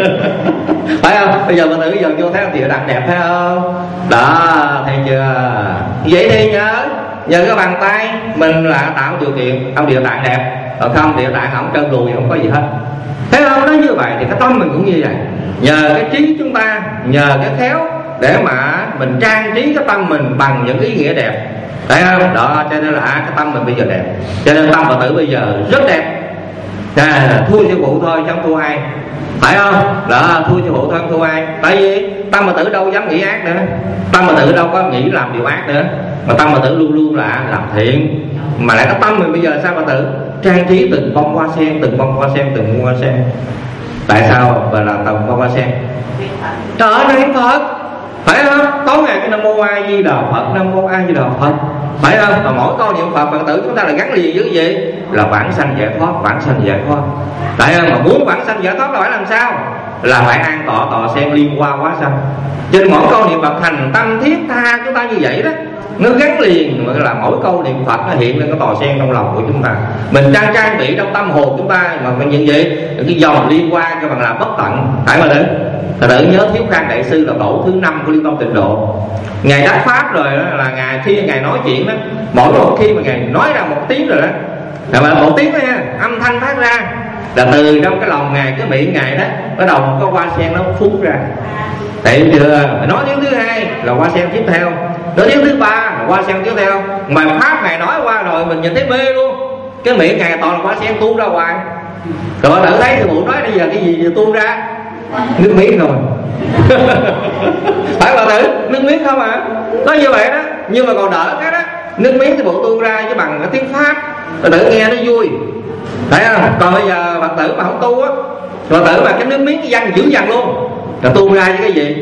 Phải không? Bây giờ mình thử giờ vô thấy ông Địa Tạng đẹp phải không? Đó, thấy chưa? Vậy thì nhớ nhờ cái bàn tay mình là tạo điều kiện ông Địa Tạng đẹp, còn không Địa Tạng không trơn lùi không có gì hết. Thấy không? Nói như vậy thì cái tâm mình cũng như vậy. Nhờ cái trí chúng ta, nhờ cái khéo để mà mình trang trí cái tâm mình bằng những ý nghĩa đẹp, thấy không? Đó, cho nên là cái tâm mình bây giờ đẹp. Cho nên tâm Phật tử bây giờ rất đẹp. À, thua sư phụ thôi chứ không thua ai, phải không? Đó, thua sư phụ thôi không thua ai. Tại vì tâm Phật tử đâu dám nghĩ ác nữa, tâm Phật tử đâu có nghĩ làm điều ác nữa, mà tâm Phật tử luôn luôn là làm thiện. Mà lại cái tâm mình bây giờ là sao Phật tử? Trang trí từng bông hoa sen, từng bông hoa sen, từng bông hoa sen. Tại sao và là từng bông hoa sen? Trời ơi, niệm Phật, phải không? Tối ngày cái Nam Mô A Di Đà Phật, Nam Mô A Di Đà Phật, phải không? Mà mỗi câu niệm Phật Phật tử chúng ta là gắn liền với cái gì? Là vãng sanh giải thoát, vãng sanh giải thoát. Tại không? Mà muốn vãng sanh giải thoát là phải làm sao? Là phải an tọa tọa sen liên hoa hóa sanh. Cho nên mỗi câu niệm Phật thành tâm thiết tha chúng ta như vậy đó, nó gắn liền, mà là mỗi câu niệm Phật nó hiện lên cái tòa sen trong lòng của chúng ta. Mình trang trang bị trong tâm hồn chúng ta, mà mình như vậy cái dòng liên quan cho bằng là bất tận, phải mà đến. Thật tự nhớ Thiếu Khang Đại Sư là tổ thứ năm của Liên Tông Tịnh Độ. Ngài đắc pháp rồi đó, là ngài khi ngài nói chuyện đó, mỗi một khi mà ngài nói ra một tiếng rồi đó, là mà một tiếng đó nha, âm thanh phát ra là từ trong cái lòng ngài, cái miệng ngài đó bắt đầu một cái hoa sen nó phun ra. Thấy chưa? Nói tiếng thứ hai là hoa sen tiếp theo, nói tiếng thứ ba là hoa sen tiếp theo. Mà pháp ngài nói qua rồi mình nhìn thấy mê luôn, cái miệng ngài toàn là hoa sen tuôn ra ngoài. Rồi tự thấy sư phụ nói bây giờ cái gì giờ tuôn ra? Nước miếng rồi. Phải bà tử, nước miếng không à? Có như vậy đó, nhưng mà còn đỡ cái đó, nước miếng thì bộ tuôn ra với bằng cái tiếng pháp, bà tử nghe nó vui, phải không? Còn bây giờ Phật tử mà không tu á, Phật tử mà cái nước miếng cái văn dữ dằn luôn, là tuôn ra với cái gì?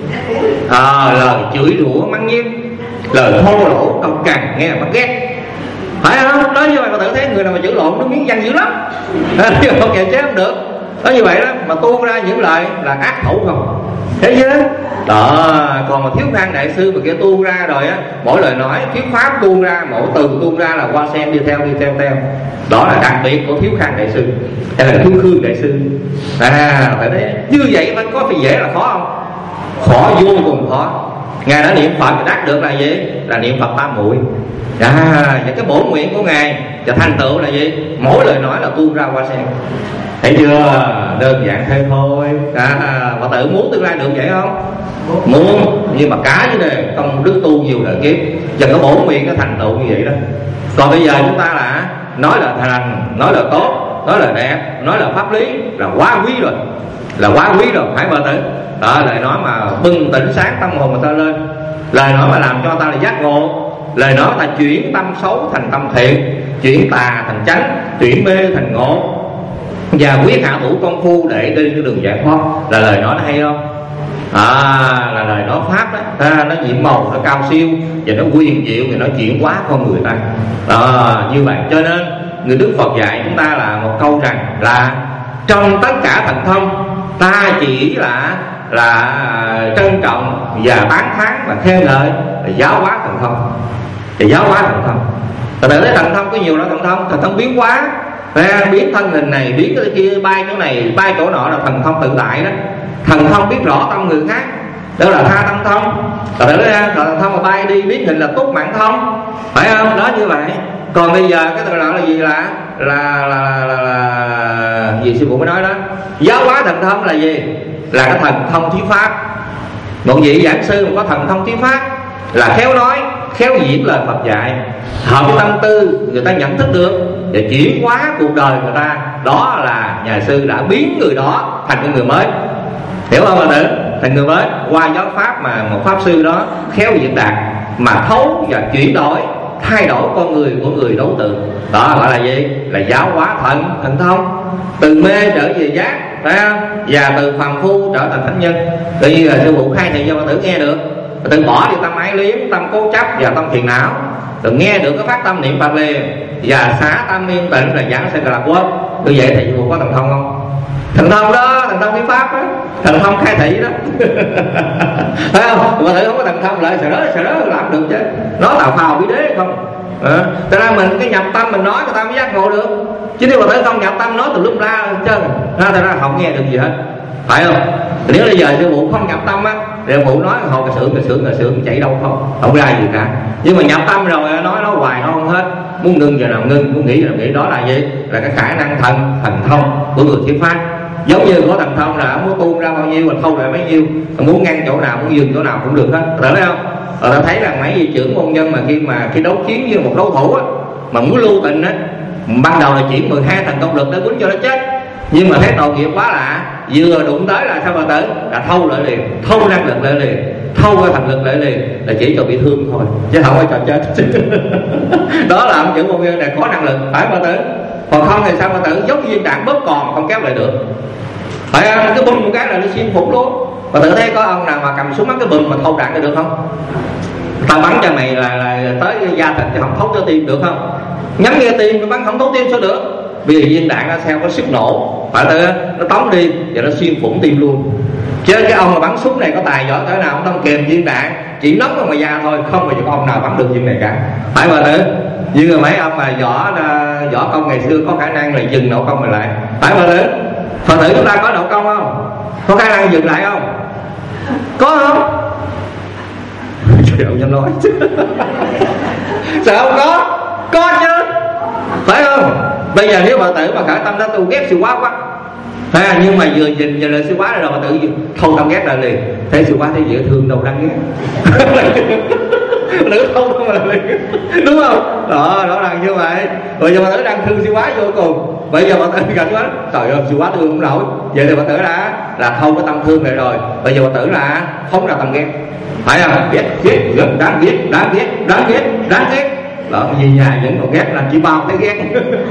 À, lời chửi rủa mắng nhiếc, lời thô lỗ cọc cằn nghe mà ghét, phải không? Nói như vậy Phật tử thấy người nào mà chửi lộn nước miếng văn dữ lắm, không kềm chế không được. Nói như vậy đó, mà tuôn ra những lời là ác khẩu không, thấy chưa? Đó, còn mà Thiếu Khang Đại Sư mà kia tuôn ra rồi á, mỗi lời nói thuyết pháp tuôn ra, mỗi từ tuôn ra là hoa sen đi theo đi theo theo. Đó là đặc biệt của Thiếu Khang Đại Sư hay là Thiếu Khương Đại Sư. À, phải đấy, như vậy phải có phải dễ là khó không? Khó, vô cùng khó. Ngài đã niệm Phật đắc được là gì? Là niệm Phật tam muội. À, và cái bổn nguyện của ngài và thành tựu là gì? Mỗi lời nói là tuôn ra hoa sen. Thấy chưa? Đơn giản thế thôi. À, mà tự muốn tương lai được vậy không? Muốn, nhưng mà cả vấn đề công đức tu nhiều đời kiếp, và có bổn nguyện cái thành tựu như vậy đó. Còn bây giờ chúng ta là nói là thành, nói là tốt, nói là đẹp, nói là pháp lý, là quá quý rồi, là quá quý rồi, phải vợ tử. Đó, lời nói mà bừng tỉnh sáng tâm hồn người ta lên, lời nói mà làm cho ta là giác ngộ, lời nói ta chuyển tâm xấu thành tâm thiện, chuyển tà thành chánh, chuyển mê thành ngộ, và quyết hạ thủ công phu để đi cái đường giải thoát, là lời nói nó hay không? À, là lời nói pháp đó, à, nó nhiệm màu, nó cao siêu và nó quyền diệu, thì nó chuyển hóa con người ta. À, như vậy cho nên người Đức Phật dạy chúng ta là một câu rằng là trong tất cả thần thông ta chỉ là là trân trọng và tán thán và khen ngợi giáo hóa thần thông, thì giáo hóa thần thông. Tại để thấy thần thông có nhiều loại thần thông, thần thông biến hóa, biến thân hình này, biến cái kia, bay chỗ này, bay chỗ nọ là thần thông tự tại đó. Thần thông biết rõ tâm người khác, đó là tha tâm thông. Rồi thần thông mà bay đi biết hình là túc mạng thông, phải không? Đó như vậy. Còn bây giờ cái từ nào là gì, là là là, là, là, là gì sư phụ mới nói đó, giáo hóa thần thông là gì? Là cái thần thông thuyết pháp. Một vị giảng sư mà có thần thông thuyết pháp là khéo nói, khéo diễn lời Phật dạy, hợp tâm tư người ta nhận thức được để chuyển hóa cuộc đời người ta. Đó là nhà sư đã biến người đó thành cái người mới, hiểu không ạ? Thành người mới qua giáo pháp mà một pháp sư đó khéo diễn đạt mà thấu và chuyển đổi, thay đổi con người của người đối tượng. Đó gọi là gì? Là giáo hóa thần thần thông, từ mê trở về giác, phải không? Và từ phàm phu trở thành thánh nhân. Tự nhiên là sư phụ khai thị cho Phật tử nghe được, Phật tử bỏ đi tâm ái liếm, tâm cố chấp và tâm phiền não, rồi nghe được cái phát tâm niệm Phật liền và xả tâm yên tịnh là giảng sanh cực lạc quốc. Như vậy thì sư phụ có thần thông không? Thần thông đó, thần thông thuyết pháp đó, thần thông khai thị đó. Phải không? Phật tử không có thần thông lại sợ đó sợ đó làm được chứ, nó tạo phào bí đế không? À, tại ra mình cái nhập tâm mình nói người ta mới giác ngộ được, chứ nếu mà tới không nhập tâm nói từ lúc ra chứ ra tại ra không nghe được gì hết, phải không? Thì nếu bây giờ sư phụ không nhập tâm á, thì sư phụ nói hồi cái sướng cái sướng cái sướng chạy đâu không không ra gì cả. Nhưng mà nhập tâm rồi nói nó hoài nó không hết, muốn ngưng giờ nào ngưng, muốn nghĩ giờ nào nghĩ. Đó là gì? Là cái khả năng thần thần thông của người thuyết pháp. Giống như có thần thông là muốn tuôn ra bao nhiêu mình thâu lại bấy nhiêu, muốn ngăn chỗ nào muốn dừng chỗ nào cũng được hết, thấy không? Rồi ta thấy là mấy vị trưởng môn nhân mà khi mà khi đấu chiến với một đấu thủ á, mà muốn lưu tình á, ban đầu là chuyển mười hai thần công lực để quýnh cho nó chết, nhưng mà thấy tội nghiệp quá lạ, vừa đụng tới là sao bà tử là thâu lại liền, thâu năng lực lại liền, thâu cái thần lực lại liền, là chỉ cho bị thương thôi chứ không phải cho chết. Đó là ông trưởng môn nhân này có năng lực, phải bà tử. Còn không thì sao bà tử, giống như viên đạn bóp còn không kéo lại được, phải không? Cái bung một cái là nó xuyên thủng luôn. Bà tử thấy có ông nào mà cầm súng bắn cái bùm mà thâu đạn được không? Tao bắn cho mày là, là tới da thịt chứ không thấu cho tim được không? Nhắm nghe tim nó bắn không thấu tim sao được? Vì viên đạn nó theo có sức nổ, phải tự nó tống đi và nó xuyên thủng tim luôn. Chứ cái ông mà bắn súng này có tài giỏi tới nào ông không kèm viên đạn, chỉ nóng vào ngoài da thôi, không bao giờ có ông nào bắn được viên này cả, phải bà tử. Nhưng mà mấy ông mà võ võ công ngày xưa có khả năng là dừng nổ công mình lại, phải bà tử. Phật tử chúng ta có nổ công không? Có khả năng dừng lại không? Có không? Trời ơi, dám nói. Sao không có? Có chứ, phải không? Bây giờ nếu bà tử mà khởi tâm đó tôi ghét sư quá quá, à, nhưng mà vừa nhìn nhìn lại sư quá rồi bà tử thâu tâm ghét lại liền. Thấy sư quá thấy dễ thương đâu đáng ghét. Nữ không không là liền, đúng không? Đó, đó là như vậy. Bây giờ bà tử đang thương sư quá vô cùng. Bây giờ bà tử gặp quá, trời ơi sư quá thương không nổi. Vậy thì bà tử đã là không có tâm thương này rồi. Bây giờ bà tử là không ra tâm ghét, phải không? Ghét ghét ghét đáng ghét đáng ghét đáng ghét đáng ghét. Đó, về nhà vẫn còn ghét, làm chỉ bao thấy ghét.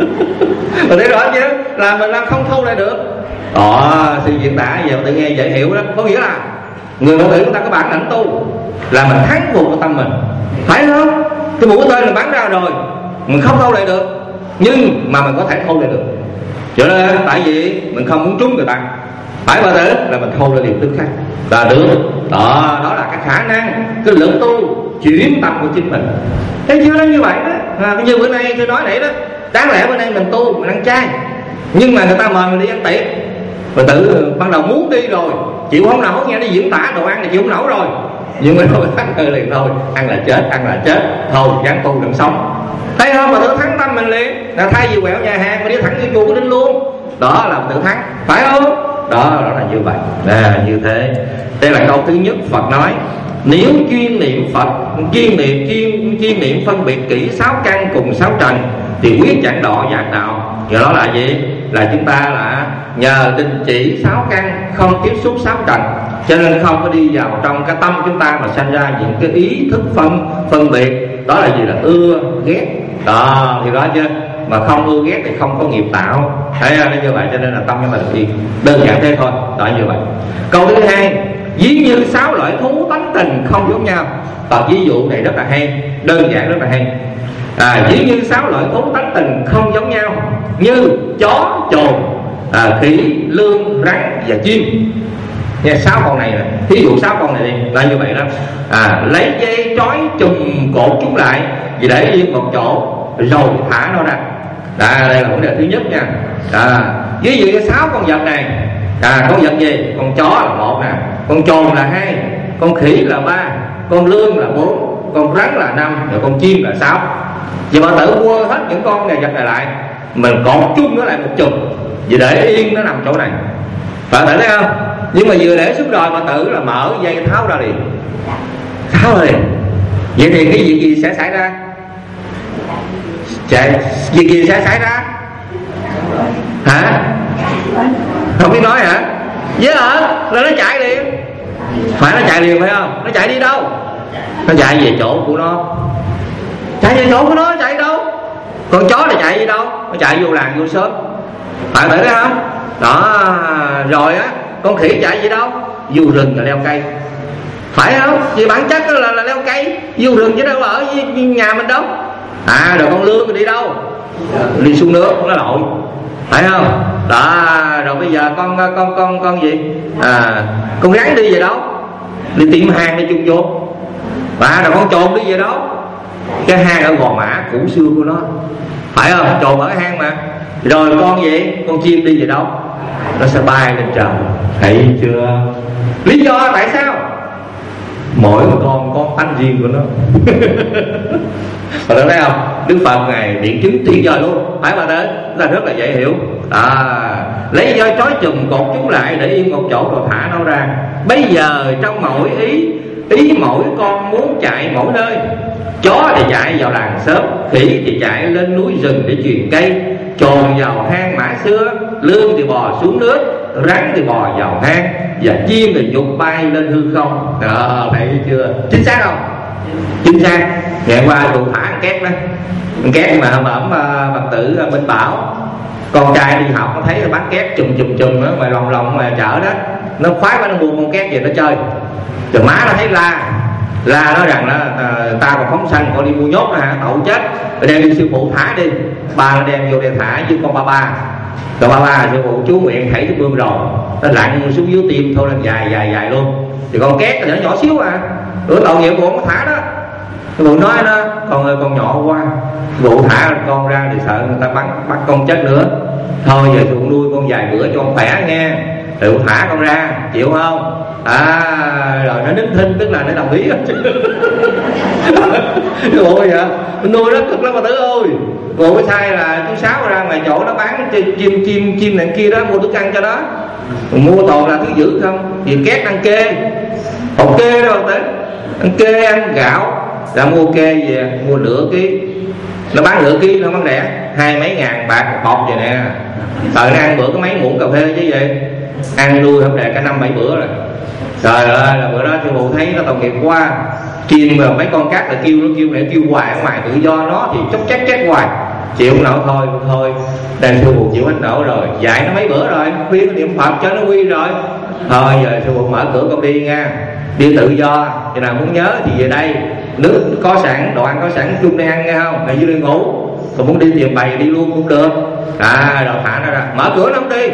Rồi thấy rõ chứ, là mình làm không thâu lại được. Đó, sự diễn tả giờ tự nghe dễ hiểu đó. Có nghĩa là người Phật tử chúng ta có bản lãnh tu là mình thắng phục của tâm mình, phải không? Cái mũi tên mình bắn ra rồi, mình không thâu lại được, nhưng mà mình có thể thâu lại được. Cho nên tại vì mình không muốn trúng người ta, phải Phật tử là mình thâu lại liền tức khắc là được. Đó, đó là cái khả năng, cái lực tu chuyển tâm của chính mình. Thấy chưa? Nó như vậy đó. À, như bữa nay tôi nói nãy đó, đáng lẽ bữa nay mình tu mình ăn chay, nhưng mà người ta mời mình đi ăn tiệc, Phật tử ban đầu muốn đi rồi, chịu không nổi, nghe nó diễn tả đồ ăn là chịu không nổi rồi, nhưng mà thôi thắng hơi liền thôi, ăn là chết, ăn là chết, thôi gắng tu đừng sống. Thấy không? Phật tử thắng tâm mình liền, là thay vì quẹo nhà hàng mà đi thẳng vô chùa của Đinh luôn. Đó là Phật tử thắng, phải không? Đó, đó là như vậy. Là như thế. Đây là câu thứ nhất. Phật nói nếu chuyên niệm Phật, chuyên niệm chuyên chuyên niệm phân biệt kỹ sáu căn cùng sáu trần thì quyết chẳng đọ giác đạo. Giờ đó là gì? Là chúng ta là nhờ đình chỉ sáu căn, không tiếp xúc sáu trần, cho nên không có đi vào trong cái tâm chúng ta mà sanh ra những cái ý thức phân phân biệt. Đó là gì? Là ưa ghét. Đó thì đó chứ, mà không ưa ghét thì không có nghiệp tạo. Thấy không? Như vậy cho nên là tâm chúng ta được yên. Đơn giản thế thôi. Đó như vậy. Câu thứ hai, ví như sáu loại thú tánh tình không giống nhau. Và ví dụ này rất là hay, đơn giản rất là hay. À, ví như sáu loại thú tánh tình không giống nhau, như chó, chồn, à, khỉ, lương, rắn và chim. Nghe sáu con này nè, ví dụ sáu con này đi là như vậy đó. À, lấy dây trói chùm cột chúng lại vì để yên một chỗ rồi thả nó ra. À, đây là vấn đề thứ nhất nha. À, ví dụ như sáu con vật này À, con vật gì? Con chó là một nè, con trồn là hai, con khỉ là ba, con lươn là bốn, con rắn là năm, rồi con chim là sáu. Vậy mà tự mua hết những con này vật này lại, mình còn chung nó lại một chùm, vì để yên nó nằm chỗ này. Bạn tự thấy không? Nhưng mà vừa để xuống rồi mà tự là mở dây tháo ra liền, tháo ra liền. Vậy thì cái việc gì sẽ xảy ra? Chạy, việc gì sẽ xảy ra? Hả? Không biết nói hả? Với hả? Là nó chạy liền. Phải nó chạy liền phải không? Nó chạy đi đâu? Nó chạy về chỗ của nó. Chạy về chỗ của nó, chạy đâu? Con chó là chạy đi đâu? Nó chạy vô làng vô xóm. Phải thấy không? Đó. Rồi á, con khỉ chạy về đâu? Vô rừng là leo cây. Phải không? Vì bản chất là, là leo cây, vô rừng chứ đâu ở nhà mình đâu. À, rồi con lươn đi đâu? Đi xuống nước nó lội. Phải không? Đó. Rồi bây giờ con con con con gì? À, con rắn đi về đâu? Đi tìm hang để chung vô. Và rồi con trồn đi về đâu? Cái hang ở Gò Mã cũ xưa của nó. Phải không? Trồn ở hang mà. Rồi con gì? Con chim đi về đâu? Nó sẽ bay lên trời. Thấy chưa? Lý do tại sao? Mỗi con có tánh riêng của nó. Và đó thấy không? Đức Phật Ngài biện chứng tuyệt vời luôn. Phải mà tới là rất là dễ hiểu. À, lấy dây trói chùm cột chúng lại để yên một chỗ rồi thả nó ra. Bây giờ trong mỗi ý, ý mỗi con muốn chạy mỗi nơi. Chó thì chạy vào làng xóm, khỉ thì chạy lên núi rừng để truyền cây, trồn vào hang mã xưa, lươn thì bò xuống nước, rắn thì bò vào hang, và chim thì dục bay lên hư không. Đó, thấy chưa? Chính xác không? Chính xác. Ngày qua tụi thả ăn két đó, ăn két mà bẩm Phật tử Minh Bảo, con trai đi học nó thấy bán két chùm chùm chùm đó, ngoài lòng lòng ngoài chợ đó, nó khoái quá nó mua con két về nó chơi. Rồi má nó thấy la la nói rằng là ta còn phóng sanh con đi mua nhốt hả, tội chết, rồi đem đi sư phụ thả đi. Ba nó đem vô để thả với con ba ba. Rồi ba ba sư phụ chú nguyện thảy thuốc bơm rồi, nó lặn xuống dưới tim thôi, lên dài dài dài luôn. Thì con két thì nó nhỏ xíu à, rồi tội nghiệp của con thả đó. Sư phụ nói nó, con ơi con nhỏ quá, vụ thả con ra thì sợ người ta bắn bắt con chết nữa, thôi giờ sư phụ nuôi con vài bữa cho con khỏe nghe, rồi thả con ra, chịu không? À, rồi nó nín thinh, tức là nó đồng ý. Ôi vậy nuôi nó cực lắm mà tử ơi. Rồi cái sai là chú Sáu ra ngoài chỗ nó bán chim chim chim này kia đó, mua thức ăn cho nó, mua toàn là thứ dữ không, thì két ăn kê, hột kê đó bạn, ăn kê ăn gạo, là mua kê về, mua nửa ký, nó bán nửa ký nó bán rẻ, hai mấy ngàn bạc một hộp vậy nè. Trời, nó ăn bữa có mấy muỗng cà phê chứ vậy, ăn nuôi không đẹp cả năm bảy bữa rồi. Trời ơi, là bữa đó sư phụ thấy nó tội nghiệp quá, chim mà mấy con cát là kêu nó kêu này kêu hoài ở ngoài, tự do nó thì chốc chét chét hoài, chịu không nổi, thôi thôi đang sư phụ chịu hết nổi rồi, dạy nó mấy bữa rồi, khuyên nó niệm Phật cho nó quy rồi, thôi giờ sư phụ mở cửa con đi nha, đi tự do, khi nào muốn nhớ thì về đây, nước có sẵn, đồ ăn có sẵn, chung đây ăn nghe không, này dưới đây ngủ, còn muốn đi tìm bày đi luôn cũng được. À, rồi thả nó ra, mở cửa nó không đi,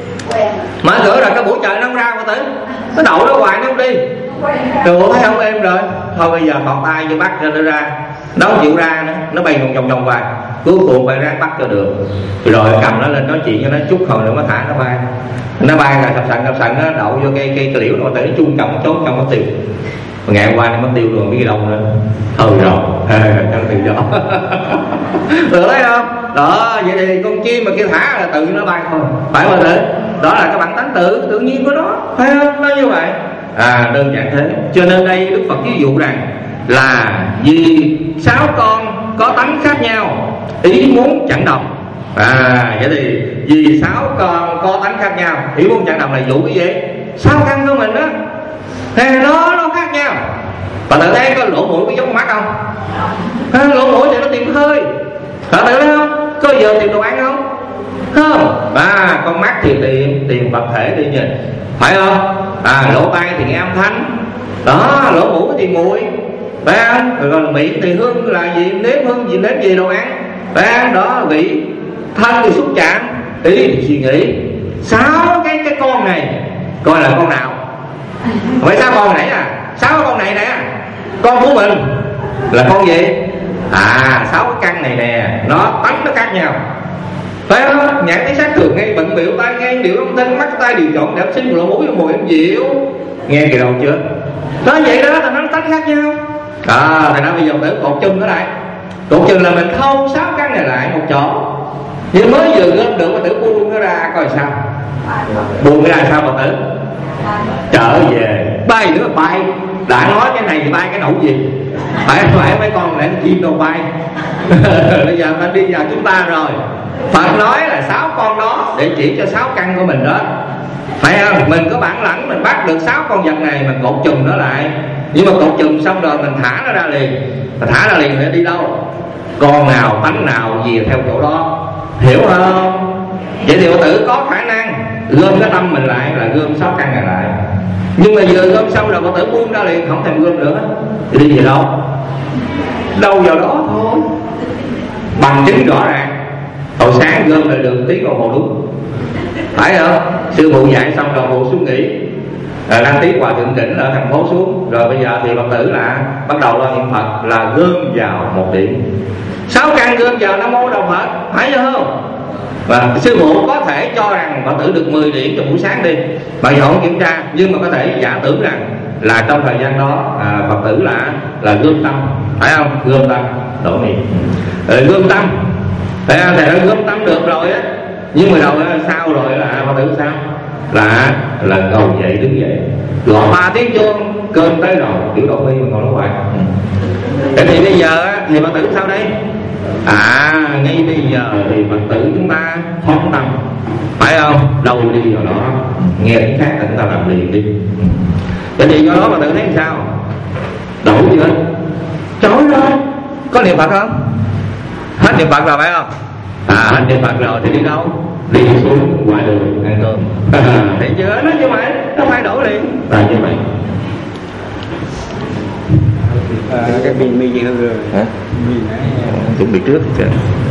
mở cửa rồi cái buổi trời nó không ra mà tử, nó đậu nó hoài nó không đi. Rồi thấy không em rồi, thôi bây giờ thọt tay cho bắt cho nó ra, nó không chịu ra nữa, nó bay vòng vòng vòng hoài, cuối cùng phải ra bắt cho được. Rồi cầm nó lên nói chuyện cho nó chút hồi nữa mới thả nó bay. Nó bay rồi sập sần sập sần nó đậu vô cây cây liễu, nó tự nó chung cầm trốn trong nó tiêu. Ngày qua nó mất tiêu rồi, biết gì đâu nữa, thôi rồi trong tự do. Được đấy không? Đó, vậy thì con chim mà kia thả là tự nó bay thôi, phải không thế? Đó là cái bản tánh tự tự nhiên của nó, phải không? Nó như vậy. À, đơn giản thế. Cho nên đây Đức Phật ví dụ rằng là vì sáu con có tánh khác nhau, ý muốn chẳng đồng. À, vậy thì vì sáu con có tánh khác nhau, ý muốn chẳng đồng là dụ cái gì? Sáu căn của mình đó, thì nó nó khác nhau. Và tự thấy có lỗ mũi có giống mắt không? À, lỗ mũi thì nó tìm hơi. Và tự thấy không? Có giờ tìm đồ ăn không? Không. À, con mắt thì tìm tìm vật thể đi nhìn, phải không? À, lỗ tai thì nghe âm thanh. Đó, lỗ mũi thì mùi, phải không? Rồi còn miệng thì hương là gì? Nếm hương gì, nếm gì đồ ăn, phải không? Đó, vị. Thân thì xúc chạm, ý thì suy nghĩ. Sáu cái cái con này coi là con nào? Phải sáu con nãy à? Sáu con này nè, con của mình là con gì? À, sáu cái căn này nè, nó tánh nó khác nhau. phải không? Nhãn thấy sát thường ngay, bận biểu tai nghe điều âm thanh, mắt tai điều chọn để sinh lộ mũi mùi em dịu. Nghe kỳ đầu chưa? Đó vậy đó, thành nó tánh khác nhau. À, thành ra bây giờ tử cột chân ở đây. Cột chân là mình thâu sáu căn này lại một chỗ. Nhưng mới vừa gom được mà tử buông nó ra coi sao. Buông cái ra sao mà tử? Trở về bay nữa bay. Đã nói cái này thì bay cái nậu gì? Phải phải mấy con lại chim đâu bay. Bây giờ ta đi vào chúng ta rồi. Phật nói là sáu con đó để chỉ cho sáu căn của mình đó. Phải không? Mình có bản lãnh mình bắt được sáu con vật này, mình cột chùm nó lại. Nhưng mà cột chùm xong rồi mình thả nó ra liền. Mình thả ra liền để đi đâu? Con nào, tánh nào gì theo chỗ đó. Hiểu không? Vậy thì Phật tử có khả năng gom cái tâm mình lại là gom sáu căn này lại. Nhưng mà vừa gom xong rồi Phật tử buông ra liền, không thèm gom nữa. Thì đi về đâu? Đâu vào đó thôi. Bằng chứng rõ ràng. Hồi sáng gom lại được tiếng đồng hồ đúng. Phải không? Sư phụ dạy xong đồng hồ xuống nghỉ. À, đăng tí hòa thượng đỉnh ở thành phố xuống. Rồi bây giờ thì Phật tử là bắt đầu lo niệm Phật là gom vào một điểm. Sáu căn gom vào Nam Mô Đạo Phật. Phải không? Và sư phụ có thể cho rằng Phật tử được mười điểm trong buổi sáng đi, mà giờ không kiểm tra. Nhưng mà có thể giả tưởng rằng là trong thời gian đó à, Phật tử là là gom tâm. Phải không? Gom tâm. Đổ niệm. Rồi gom tâm. Phải không? Thầy đã gom tâm được rồi á. Nhưng mà đầu sau rồi là Phật tử sao? Là là ngồi dậy đứng dậy gọi ba tiếng chuông cơm tới rồi kiểu đầu mi mà ngồi nói hoài. Thế thì bây giờ á, thì Phật tử sao đây? À ngay bây giờ thì Phật tử chúng ta phóng tâm. Phải không? Đâu đi vào đó. Nghe tiếng khác là chúng ta làm liền đi. Thế thì do đó Phật tử thấy sao? Đủ chưa? Chối đó. Có niệm Phật không? Hết niệm Phật rồi phải không? À hết niệm Phật rồi thì đi đâu? Đi xuống ngoài đường ăn cơm. À, thấy chưa? Nó như vậy. Nó thay đổi liền. Là như vậy. À, cái bình mì gì hơn rồi hả? Chuẩn bị trước chứ.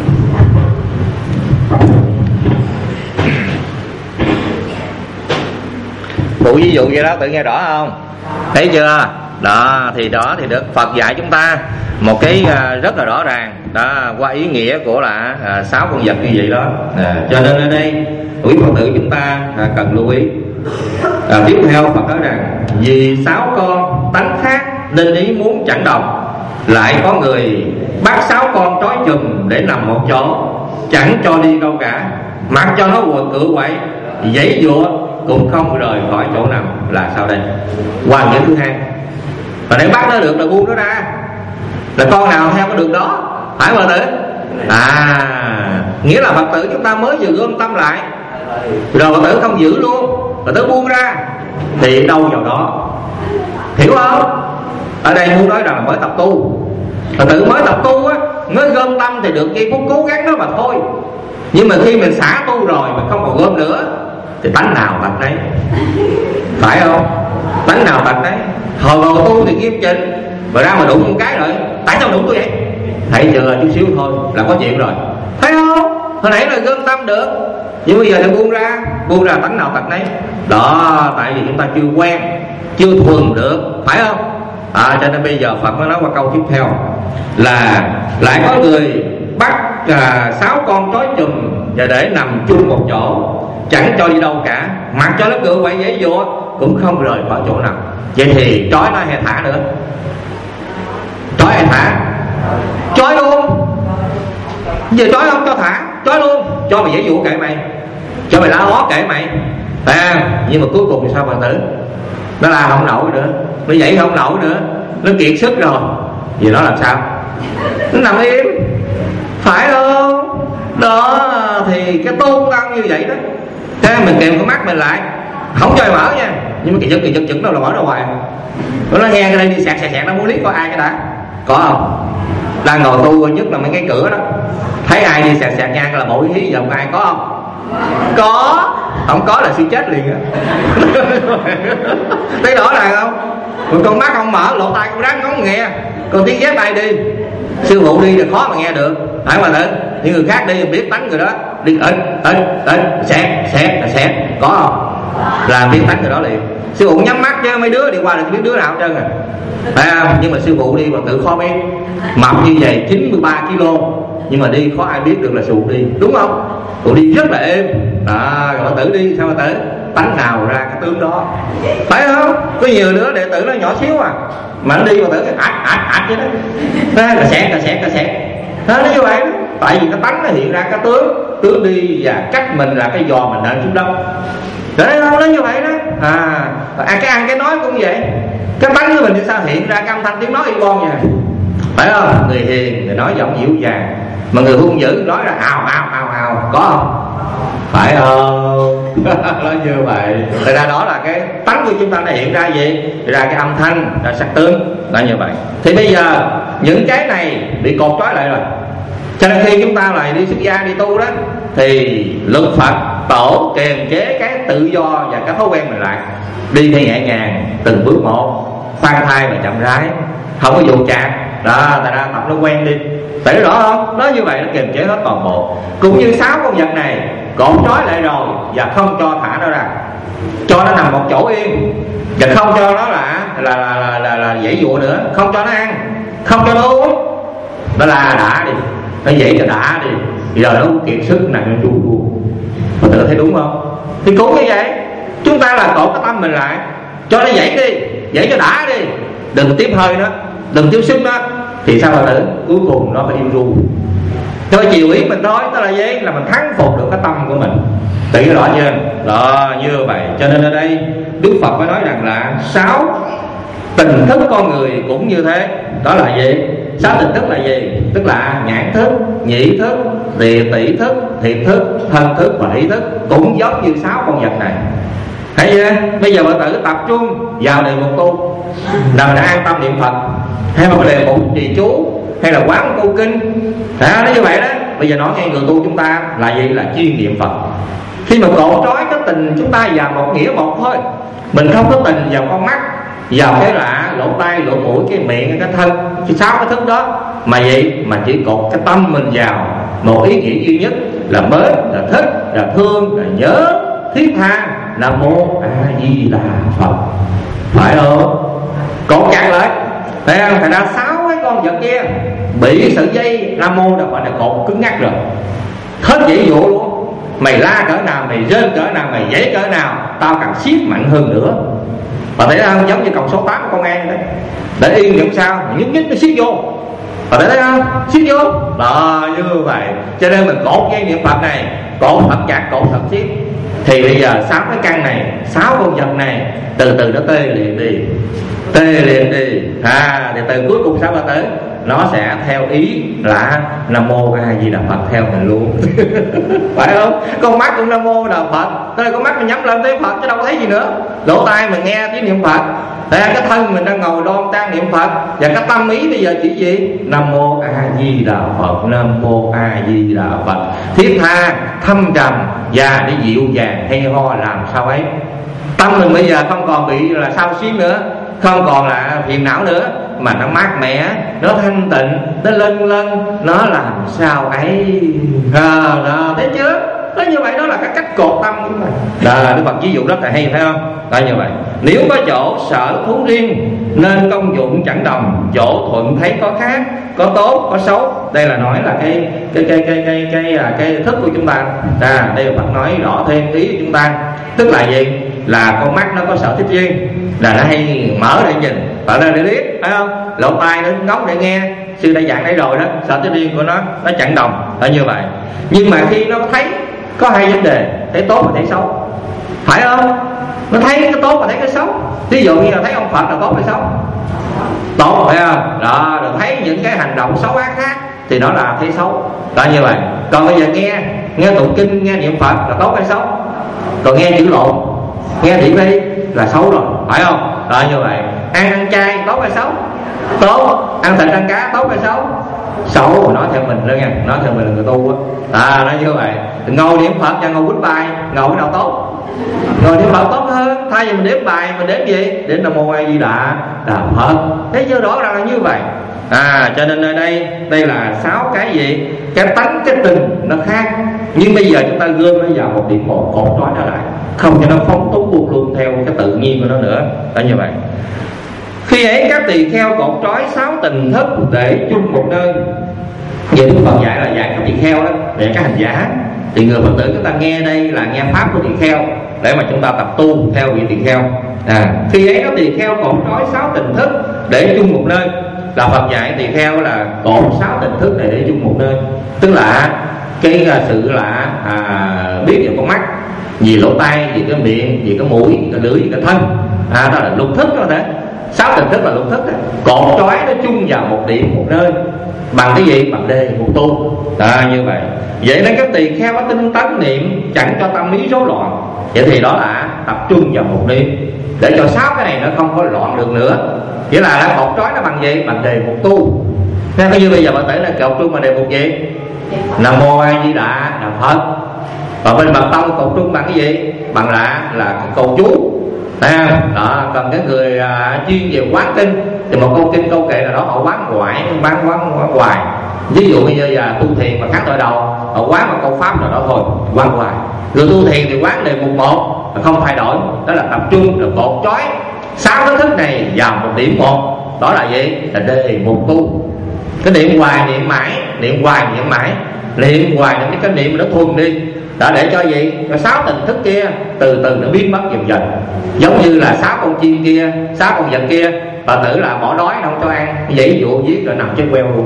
Phụ ví dụ vậy đó, tự nghe rõ không? Thấy chưa? Đó thì đó thì được Phật dạy chúng ta một cái rất là rõ ràng đó, qua ý nghĩa của là à, sáu con vật như vậy đó. À, cho nên ở đây quý Phật tử chúng ta à, cần lưu ý. À, tiếp theo Phật nói rằng vì sáu con tánh khác nên ý muốn chẳng đồng, lại có người bắt sáu con trói chùm để nằm một chỗ, chẳng cho đi đâu cả, mặc cho nó quờ cựa quậy giãy giụa cũng không rời khỏi chỗ nằm. Là sao đây? Hoàn nghĩa thứ hai. Và để bắt nó được là buông nó ra. Là con nào theo cái đường đó. Phải Phật tử? À nghĩa là Phật tử chúng ta mới vừa gom tâm lại, rồi Phật tử không giữ luôn, Phật tử buông ra thì đâu vào đó. Hiểu không? Ở đây muốn nói rằng là mới tập tu. Phật tử mới tập tu á, mới gom tâm thì được giây phút cố gắng đó mà thôi. Nhưng mà khi mình xả tu rồi, mình không còn gom nữa thì tánh nào tật đấy. Phải không? Tánh nào tật đấy. Hồi vào tu thì nghiêm chỉnh, mà ra mà đụng một cái rồi, tại sao đụng tôi vậy? Thấy chưa? Chút xíu thôi là có chuyện rồi. Thấy không? Hồi nãy là gom tâm được, nhưng bây giờ thì buông ra. Buông ra tánh nào tật đấy. Đó, tại vì chúng ta chưa quen, chưa thuần được. Phải không? À, cho nên bây giờ Phật mới nói qua câu tiếp theo là lại có người bắt à, sáu con trói chùm và để nằm chung một chỗ, chẳng cho đi đâu cả, mặc cho nó cựa quậy giãy giụa cũng không rời khỏi chỗ nào. Vậy thì trói nó hay thả nữa? Trói hay thả? Trói luôn. Giờ trói không cho thả, trói luôn. Cho mày giãy giụa kệ mày, cho mày la ó kệ mày. À, nhưng mà cuối cùng thì sao Phật tử? Nó la không nổi nữa, nó dậy không nổi nữa, nó kiệt sức rồi. Vì nó làm sao? Nó nằm im. Phải không? Đó thì cái tu tăng như vậy đó. Thế mình kèm cái mắt mình lại, không cho mở nha, nhưng mà kỳ giật kỳ giật chừng đâu là mở ra hoài. Nó nghe cái đây đi sẹt sẹt sẹt, nó muốn liếc coi ai cái đã. Có không? Đang ngồi tu nhất là mấy cái cửa đó, thấy ai đi sẹt sẹt nha là mỗi hí vòng ai. Có không? Có. Không có là sư chết liền á. Thấy rõ ràng không? Còn con mắt không mở, lộ tai cũng ráng ngóng nghe, còn tiếng dép ai đi. Sư phụ đi thì khó mà nghe được. Phải mà nữa. Những người khác đi biết tánh người đó, đi ít ít ít sẹt sẹt sẹt. Có không? Là biết tánh người đó liền. Sư phụ nhắm mắt chứ mấy đứa đi qua là biết đứa nào hết trơn à. Phải không? Nhưng mà sư phụ đi mà tự khó biết. Mập như vậy chín mươi ba ki lô, nhưng mà đi khó ai biết được là sụt đi, đúng không? Tụi đi rất là êm à, rồi tử đi sao mà tử tánh nào ra cái tướng đó, phải không? Có nhiều đứa đệ tử nó nhỏ xíu à mà nó đi mà tử cái ạch ạch ạch vậy đó, cà xẹt cà xẹt cà xẹt đó, nó như vậy đó. Tại vì cái tánh nó hiện ra cái tướng tướng đi và cách mình là cái giò mình nện xuống đất, đấy không? Nó như vậy đó à, à cái ăn cái nói cũng vậy, cái tánh của mình thì sao hiện ra cái âm thanh tiếng nói y bon vậy, phải không? Người hiền người nói giọng dịu dàng, mà người hung dữ nói ra ào ào ào ào, có không? Phải không? Nói như vậy. Thật ra đó là cái tánh của chúng ta nó hiện ra gì? Ra cái âm thanh, ra sắc tướng, là như vậy. Thì bây giờ những cái này bị cột trói lại rồi, cho nên khi chúng ta lại đi xuất gia đi tu đó, thì luật Phật tổ kiềm chế cái tự do và cái thói quen mình lại, đi theo nhẹ nhàng từng bước một, khoan thai và chậm rãi, không có dồn chạc đó. Tại ra tập nó quen đi, phải rõ không? Nó như vậy nó kiềm chế hết toàn bộ. Cũng như sáu con vật này cột trói lại rồi và không cho thả nó ra, cho nó nằm một chỗ yên và không cho nó là là là là, là, là dãy dụa nữa, không cho nó ăn, không cho nó uống, nó là đã đi, nó dậy cho đã đi, giờ nó kiệt sức nằm nó trụ luôn. Mình tự thấy đúng không? Thì cũng như vậy, chúng ta là cột cái tâm mình lại, cho nó dậy đi, dậy cho đã đi, đừng tiếp hơi nó, đừng tiếp sức nó, thì sao mà tử cuối cùng nó phải im ru, nó phải chiều ý mình thôi. Tức là gì? Là mình thắng phục được cái tâm của mình. Tự rõ chưa? Đó, như vậy. Cho nên ở đây Đức Phật mới nói rằng là sáu tình thức con người cũng như thế. Đó là gì? Sáu tình thức là gì? Tức là nhãn thức, nhĩ thức, địa tỷ thức, thiệt thức, thân thức và ý thức, cũng giống như sáu con vật này. Thấy chưa? Bây giờ bạn tự tập trung vào đề mục tu, nào đã an tâm niệm Phật, hay một đề mục trì chú, hay là quán câu kinh đó, nó như vậy đó. Bây giờ nói nghe người tu chúng ta là gì? Là chuyên niệm Phật. Khi mà cột trói cái tình chúng ta vào một nghĩa một thôi, mình không có tình vào con mắt, vào cái lạ, lỗ tai, lỗ mũi, cái miệng, cái thân, cái sáu cái thức đó, mà vậy mà chỉ cột cái tâm mình vào một ý nghĩa duy nhất là mến, là thích, là thương, là nhớ, thiết tha, Nam Mô A Di Đà Phật, phải không? Cột chặt lại, thấy không? Thành ra sáu cái con vật kia bị sợi dây Nam Mô Đà Phật là cột cứng ngắc rồi, hết dễ dụ luôn. Mày la cỡ nào, mày rên cỡ nào, mày dãy cỡ nào, tao càng siết mạnh hơn nữa. Và thấy không? Giống như còng số tám của công an đấy, để yên làm sao nhúc nhích nó siết vô, và thấy không? Siết vô đó, như vậy. Cho nên mình cột dây niệm Phật này, cột thật chặt, cột thật siết, thì bây giờ sáu cái căn này, sáu con vật này từ từ nó tê liệt đi, tê liệt đi à, thì từ cuối cùng sao mà tới nó sẽ theo ý là Nam Mô A Di Đà Phật theo mình luôn. Phải không? Con mắt cũng Nam Mô Đà Phật, tức là con mắt mình nhắm lên thấy Phật chứ đâu có thấy gì nữa. Lỗ tai mình nghe tiếng niệm Phật, tại cái thân mình đang ngồi đoan trang niệm Phật, và cái tâm ý bây giờ chỉ gì? Nam Mô A Di Đà Phật, Nam Mô A Di Đà Phật, thiết tha, thâm trầm và để dịu dàng hay ho làm sao ấy. Tâm mình bây giờ không còn bị là sao xuyến nữa, không còn là phiền não nữa, mà nó mát mẻ, nó thanh tịnh, nó lân lân, nó làm sao ấy à, đó, thấy chưa? Đó, như vậy đó là cái cách cột tâm của mình. Đó, Đức Phật ví dụ rất là hay, phải không? Đó, như vậy. Nếu có chỗ sở thú riêng nên công dụng chẳng đồng, chỗ thuận thấy có khác, có tốt có xấu. Đây là nói là cái cái cái cái cái cái cái, cái, cái thức của chúng ta. À, đây Phật nói rõ thêm ý của chúng ta. Tức là gì? Là con mắt nó có sở thích riêng, là nó hay mở để nhìn, mở ra để biết, phải không? Lỗ tai nó ngóng để nghe. Sư đã dặn đây rồi đó, sở thích riêng của nó nó chẳng đồng, là như vậy. Nhưng mà khi nó thấy có hai vấn đề, thấy tốt và thấy xấu, phải không? Nó thấy cái tốt và thấy cái xấu. Ví dụ như là thấy ông Phật là tốt hay xấu? Tốt, phải không? Đó, rồi thấy những cái hành động xấu ác khác thì nó là thấy xấu, đó, như vậy. Còn bây giờ nghe nghe tụng kinh, nghe niệm Phật là tốt hay xấu? Còn nghe chữ lộn, nghe thị phi là xấu rồi, phải không? Đó, như vậy. Ăn ăn chay tốt hay xấu? Tốt. Ăn thịt ăn cá tốt hay xấu? Xấu. Mà nói theo mình đó nha, nói theo mình là người tu á. À, nói như vậy. Ngồi niệm Phật và ngồi quýnh bài, ngồi cái nào tốt? Ngồi niệm Phật tốt hơn. Thay vì mình đếm bài, mình đếm gì? Đếm Nam Mô A Di Đà Phật. Thấy chưa? Rõ ràng là như vậy. À, cho nên ở đây đây là sáu cái gì? Cái tánh, cái tình nó khác. Nhưng bây giờ chúng ta gom nó vào một điểm một, cột trói nó lại, không cho nó phóng túng buông luôn theo cái tự nhiên của nó nữa. Đó, như vậy. Khi ấy các tỳ kheo cột trói sáu tình thức để chung một nơi, Vậy Đức Phật dạy là dạy các tỳ kheo đó, dạy các hành giả. Thì người Phật tử chúng ta nghe đây là nghe pháp của tỳ kheo để mà chúng ta tập tu theo vị tỳ kheo. À, khi ấy nó tỳ kheo cột trói sáu tình thức để chung một nơi. Là Phật dạy tỳ kheo là cột sáu tình thức này để chung một nơi. Tức là cái sự là à, biết về con mắt, vì lỗ tai, vì cái miệng, vì cái mũi, vì cái lưỡi, vì cái thân. À, đó là lục thức đó thế. Sáu tình thức là lục thức đó. Cột trói nó chung vào một điểm một nơi. Bằng cái gì? Bằng đề một tu. À, như vậy. Vậy nên các tỳ kheo có tinh tấn niệm chẳng cho tâm ý rối loạn. Vậy thì đó là tập trung vào một niệm để cho sáu cái này nó không có loạn được nữa. Nghĩa là nó cột trói nó bằng gì? Bằng đề một tu. Nên như bây giờ bạn thấy là cột trung bằng đề một gì? Nam mô A Di Đà là Phật. Còn bên Bậc Tông cột trung bằng cái gì? Bằng là là câu chú. À, đó, còn cái người à, chuyên về quán kinh thì một câu kinh câu kệ là đó họ quán hoài, quán quán quán hoài. Ví dụ bây giờ là tu thiền mà kháng tội đầu, họ quán một câu pháp rồi đó thôi, quán hoài. Người tu thiền thì quán đề một một, không thay đổi, đó là tập trung, là cột trói sáu cái thức này vào một điểm một. Đó là gì? Là đề một tu. Cái niệm hoài niệm mãi, niệm hoài niệm mãi, niệm hoài niệm cái niệm nó thuần đi. Đã để cho gì? Cho sáu tình thức kia từ từ nó biến mất dần dần. Giống như là sáu con chim kia, sáu con vật kia, Phật tử là bỏ đói không cho ăn, vậy dụ giết rồi nằm chết queo luôn.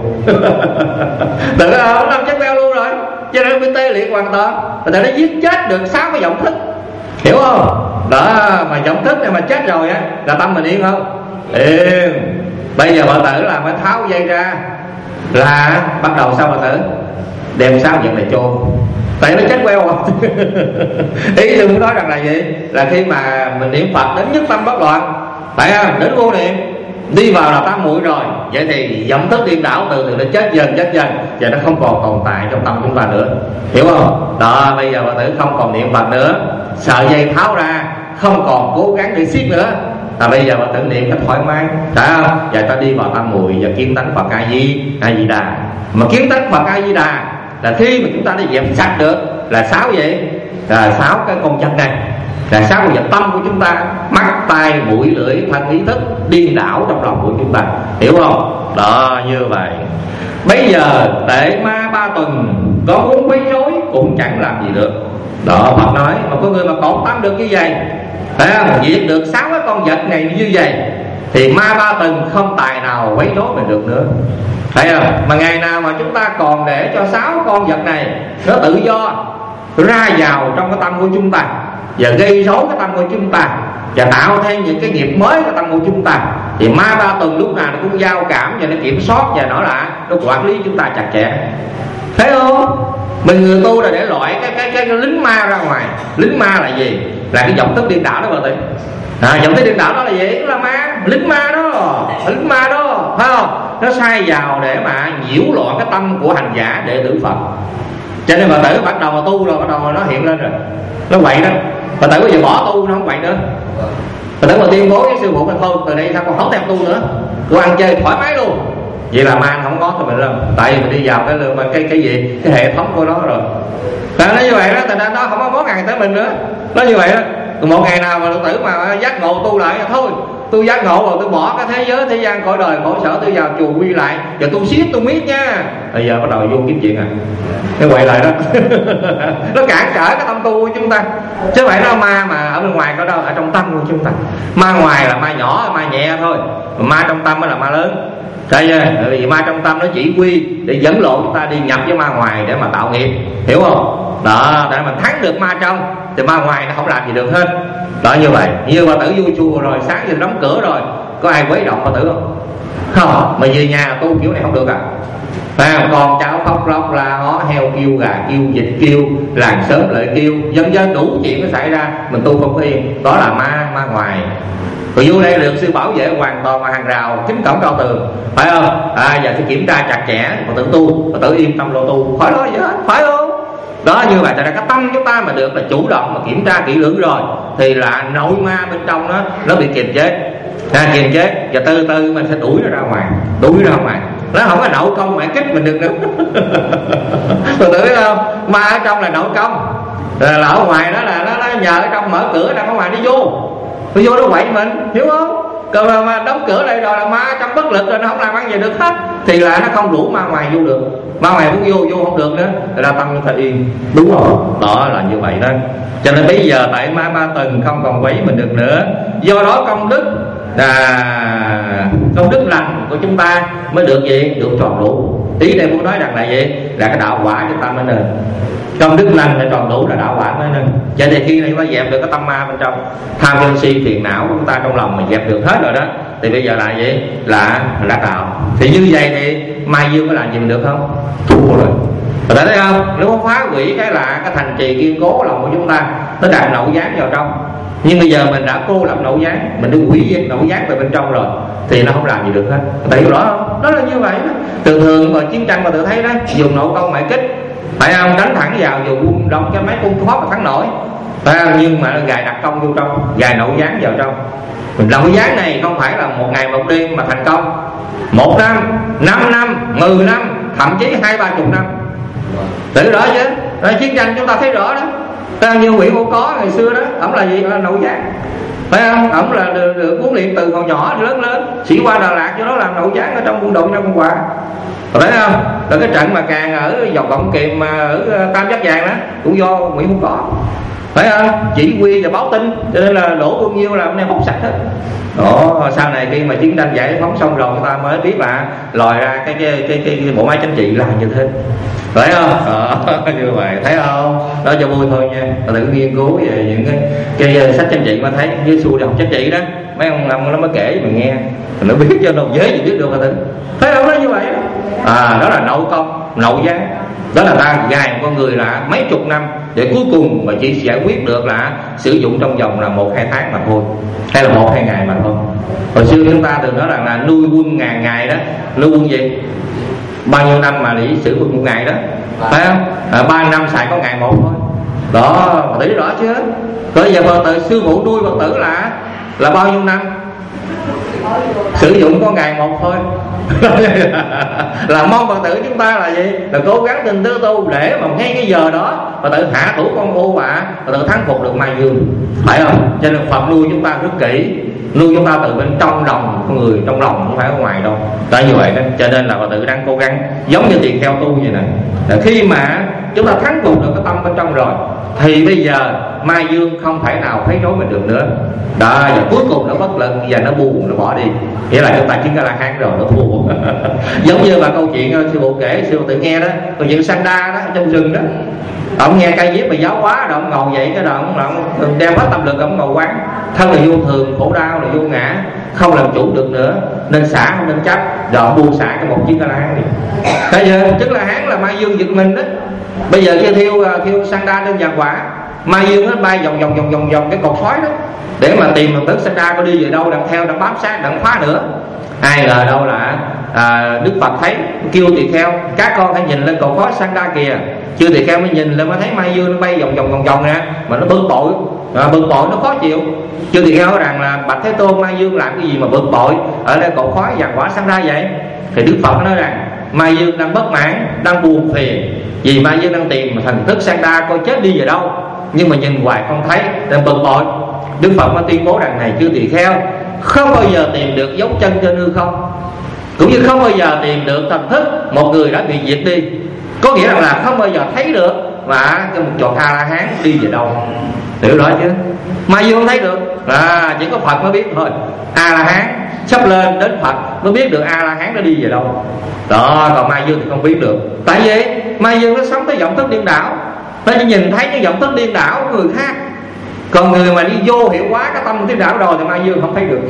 Tự nó nằm chết queo luôn rồi, cho nên bị tê liệt hoàn toàn. Phật tử nó giết chết được sáu cái vọng thức, hiểu không? Đó, mà vọng thức này mà chết rồi á là tâm mình yên không? Yên. Bây giờ Phật tử là mới tháo dây ra, là bắt đầu sao Phật tử? Đem sáu vật này chôn. Tại nó chết queo không? Ý tôi muốn nói rằng là gì? Là khi mà mình niệm Phật đến nhất tâm bất loạn, phải không? Đến vô niệm đi vào là tam muội rồi. Vậy thì vọng thức điên đảo từ từ nó chết dần chết dần, và nó không còn tồn tại trong tâm chúng ta nữa, hiểu không? Đó, bây giờ Phật tử không còn niệm Phật nữa, sợi dây tháo ra, không còn cố gắng để siết nữa. À, bây giờ Phật tử niệm cái thoải mái, phải không? Vậy ta đi vào tam muội và kiến tánh Phật A Di A Di Đà. Mà kiến tánh Phật A Di Đà là khi mà chúng ta đã dẹp sạch được là sáu gì? Là sáu cái con vật này, là sáu cái vật tâm của chúng ta, mắt, tai, mũi, lưỡi, thân, ý thức điên đảo trong lòng của chúng ta, hiểu không? Đó, như vậy. Bây giờ tệ ma ba tuần có muốn quấy rối cũng chẳng làm gì được. Đó, Phật nói mà có người mà cột tâm được như vậy, phải không? Diệt được sáu cái con vật này như vậy thì ma ba tuần không tài nào quấy rối mình được nữa, thấy không? Mà ngày nào mà chúng ta còn để cho sáu con vật này nó tự do ra vào trong cái tâm của chúng ta và gây rối cái tâm của chúng ta và tạo thêm những cái nghiệp mới cái tâm của chúng ta, thì ma ba tuần lúc nào nó cũng giao cảm và nó kiểm soát và nó là nó quản lý chúng ta chặt chẽ, thấy không? Mình người tu là để loại cái cái cái, cái lính ma ra ngoài. Lính ma là gì? Là cái vọng thức điên đảo đó, bà. À, vọng thức điên đảo đó là gì? Đó là ma, lính ma đó, lính ma đó, thấy không? Nó sai vào để mà nhiễu loạn cái tâm của hành giả đệ tử Phật. Cho nên Phật tử bắt đầu mà tu rồi, bắt đầu nó hiện lên rồi, nó quậy đó. Phật tử bây giờ bỏ tu nó không quậy nữa. Phật tử mà tuyên bố với sư phụ mình thôi, từ đây sao con không theo tu nữa, con ăn chơi thoải mái luôn. Vậy là ma không có thì mình làm, tại vì mình đi vào cái cái cái, cái gì cái hệ thống của nó rồi. Tại nó như vậy đó, thành ra nó không có món hàng tới mình nữa. Nó như vậy đó. Một ngày nào mà tự tử mà giác ngộ tu lại thôi, tôi giác ngộ rồi tôi bỏ cái thế giới thế gian cõi đời khổ sở, tôi vào chùa quy lại giờ tôi siết tôi miết nha. Bây giờ bắt đầu vô kiếm chuyện à, cái quậy lại đó. Nó cản trở cái tâm tu của chúng ta, chứ không phải nó ma mà ở bên ngoài có đâu, ở trong tâm của chúng ta. Ma ngoài là ma nhỏ, ma nhẹ thôi, mà ma trong tâm mới là ma lớn. Thấy chưa? Bởi vì ma trong tâm nó chỉ quy để dẫn lộ chúng ta đi nhập với ma ngoài để mà tạo nghiệp, hiểu không? Đó, để mà thắng được ma trong thì ma ngoài nó không làm gì được hết. Đó, như vậy. Như bà tử vô chùa rồi, sáng giờ đóng cửa rồi, có ai quấy động bà tử không? Không. Mà về nhà tu kiểu này không được à? À, con cháu khóc lóc la ó, heo kêu, gà kêu, vịt kêu, làng sớm lợi kêu, dân dân đủ chuyện nó xảy ra, mình tu không yên. Đó là ma, ma ngoài. Rồi vô đây được sư bảo vệ hoàn toàn mà hàng rào, kính cổng cao tường, phải không? À, giờ phải kiểm tra chặt chẽ, mà tự tu, mà tự yên tâm lo tu, khỏi lo gì hết, phải không? Đó, như vậy tại ra cái tâm chúng ta mà được là chủ động mà kiểm tra kỹ lưỡng rồi thì là nội ma bên trong nó nó bị kiềm chế, à, kiềm chế và từ từ mình sẽ đuổi nó ra ngoài, đuổi ra ngoài. Nó không có nội công mà kích mình được nữa. Tôi tưởng biết không? Ma ở trong là nội công, là, là ở ngoài đó là nó, nó nhờ ở trong mở cửa, đang ở ngoài đi vô, nó vô nó quậy mình, hiểu không? Còn mà, mà đóng cửa lại rồi là ma trong bất lực rồi, nó không làm ăn gì được hết, thì là nó không đủ ma ngoài vô được. Ma ngoài muốn vô vô không được nữa, là tâm phải yên. Đúng không? Đó là như vậy đó. Cho nên bây giờ tại ma ba tầng không còn quấy mình được nữa. Do đó công đức là công đức lành của chúng ta mới được gì? Được tròn đủ. Ý đây muốn nói rằng là gì? Là cái đạo quả chúng ta mới nên. Công đức lành phải tròn đủ là đạo quả mới nên. Cho nên khi chúng ta dẹp được cái tâm ma bên trong, tham sân si phiền não của chúng ta trong lòng mình dẹp được hết rồi đó, thì bây giờ là gì? Là đắc đạo. Thì như vậy thì Mai Dương có làm gì mình được không? Thua rồi. Rồi thấy không? Nếu có phá hủy cái là cái thành trì kiên cố lòng của chúng ta, nó đặt nậu gián vào trong. Nhưng bây giờ mình đã cô lập nậu gián, mình đã hủy diệt nậu gián từ bên trong rồi, thì nó không làm gì được hết. Tại hiểu rõ không? Đó là như vậy đó. Thường thường mà chiến tranh mà tự thấy đó, dùng nậu công mại kích, phải không? Đánh thẳng vào dù quân đông cái mấy quân khó mà thắng nổi, phải không? Nhưng mà gài đặt công vô trong, gài nậu gián vào trong. Nậu gián này không phải là một ngày một đêm mà thành công, một năm, năm năm, mười năm, thậm chí hai ba chục năm. Tự đó chứ. Đó, chiến tranh chúng ta thấy rõ đó. Đó, như Nguyễn Hữu Có ngày xưa đó, ổng là gì? Là nậu gián, phải không? Ổng là được, được huấn luyện từ còn nhỏ lớn lớn, sĩ qua Đà Lạt cho nó làm nậu gián ở trong quân đội trong quân quả. Phải không? Rồi cái trận mà càng ở dọc Cộng Kiệm mà ở Tam Giác Vàng đó cũng do Nguyễn Hữu Có, phải không? Chỉ huy và báo tin, cho nên là đổ bao nhiêu là hôm nay bóc sạch hết. Đó, sau này khi mà chiến tranh giải phóng xong rồi, người ta mới biết là lòi ra cái cái cái, cái, cái bộ máy chính trị là như thế, phải không? Đó, như vậy, thấy không? Đó cho vui thôi nha. Tự nghiên cứu về những cái, cái sách chính trị mà thấy với xu học chính trị đó, mấy ông ông nó mới kể mình nghe, nó biết cho đâu giới gì biết được mà tự thấy không? Đó như vậy đó. À, đó là nậu công, nậu gián. Đó là ta gài một con người là mấy chục năm để cuối cùng mà chỉ giải quyết được là sử dụng trong vòng là một hai tháng mà thôi, hay là một hai ngày mà thôi. Hồi xưa chúng ta thường nói rằng là nuôi quân ngàn ngày đó. Nuôi quân gì? Bao nhiêu năm mà để xử quân một ngày đó, phải không? À, ba năm xài có ngày một thôi. Đó, mà thấy rõ chưa? Bây giờ Phật tử, sư phụ nuôi Phật tử là là bao nhiêu năm? Sử dụng có ngày một thôi. Là mong Phật tử chúng ta là gì? Là cố gắng tinh tứ tu để mà ngay cái giờ đó Phật tử hạ thủ con ô quả, Phật tử thắng phục được Mai Dương, phải không? Cho nên Phật nuôi chúng ta rất kỹ, nuôi chúng ta từ bên trong lòng con người, trong lòng không phải ở ngoài đâu. Đó như vậy đó. Cho nên là Phật tử đang cố gắng giống như tỳ kheo tu vậy nè. Là khi mà chúng ta thắng phục được cái tâm bên trong rồi, thì bây giờ Mai Dương không thể nào thấy rối mình được nữa. Đó, và cuối cùng nó bất lực và nó buồn, nó bỏ đi. Nghĩa là chúng ta chứng cái La Hán rồi, nó buồn. Giống như là câu chuyện sư phụ kể, sư phụ tự nghe đó, câu chuyện Sanda đó trong rừng đó. Ông nghe cây viết mà giáo hóa, rồi ông ngồi dậy cái đoạn ông đem hết tâm lực, ông ngồi quán thân là vô thường, khổ đau là vô ngã, không làm chủ được nữa, nên xả không nên chấp, rồi ông buông xả cái một chiếc La Hán đi. Bây giờ một chiếc La Hán là Mai Dương giật mình đó. Bây giờ khi thiêu thiêu Sanda lên vàng quả, Mai Dương nó bay vòng vòng vòng vòng vòng cái cột khói đó để mà tìm thằng Tấn Sanda có đi về đâu, đặng theo đặng bám sát đặng phá nữa. Ai ngờ đâu là à, Đức Phật thấy kêu tỳ kheo các con hãy nhìn lên cột khói Sanda kìa. Chưa tỳ kheo mới nhìn lên mới thấy Mai Dương nó bay vòng vòng vòng vòng nè, mà nó bực bội, à, bực bội nó khó chịu. Chưa tỳ kheo nói rằng là Bạch Thế Tôn, Mai Dương làm cái gì mà bực bội ở đây cột khói vàng quả Sanda vậy? Thì Đức Phật nói rằng Mai Dương đang bất mãn, đang buồn phiền vì Mai Dương đang tìm thần thức Sanda coi chết đi về đâu, nhưng mà nhìn hoài không thấy nên bực bội. Đức Phật mới tuyên bố rằng này, chưa tỳ kheo, không bao giờ tìm được dấu chân trên hư không, cũng như không bao giờ tìm được thần thức một người đã bị diệt đi. Có nghĩa rằng là không bao giờ thấy được và cái một chọn A La Hán đi về đâu. Hiểu rõ chứ? Mai Dương không thấy được, à, chỉ có Phật mới biết thôi. A La Hán sắp lên đến Phật mới biết được A La Hán nó đi về đâu. Đó, còn Mai Dương thì không biết được. Tại vì Mai Dương nó sống tới vọng thức điên đảo, nó chỉ nhìn thấy cái vọng thức điên đảo của người khác. Còn người mà đi vô hiệu hóa cái tâm điên đảo rồi thì Mai Dương không thấy được.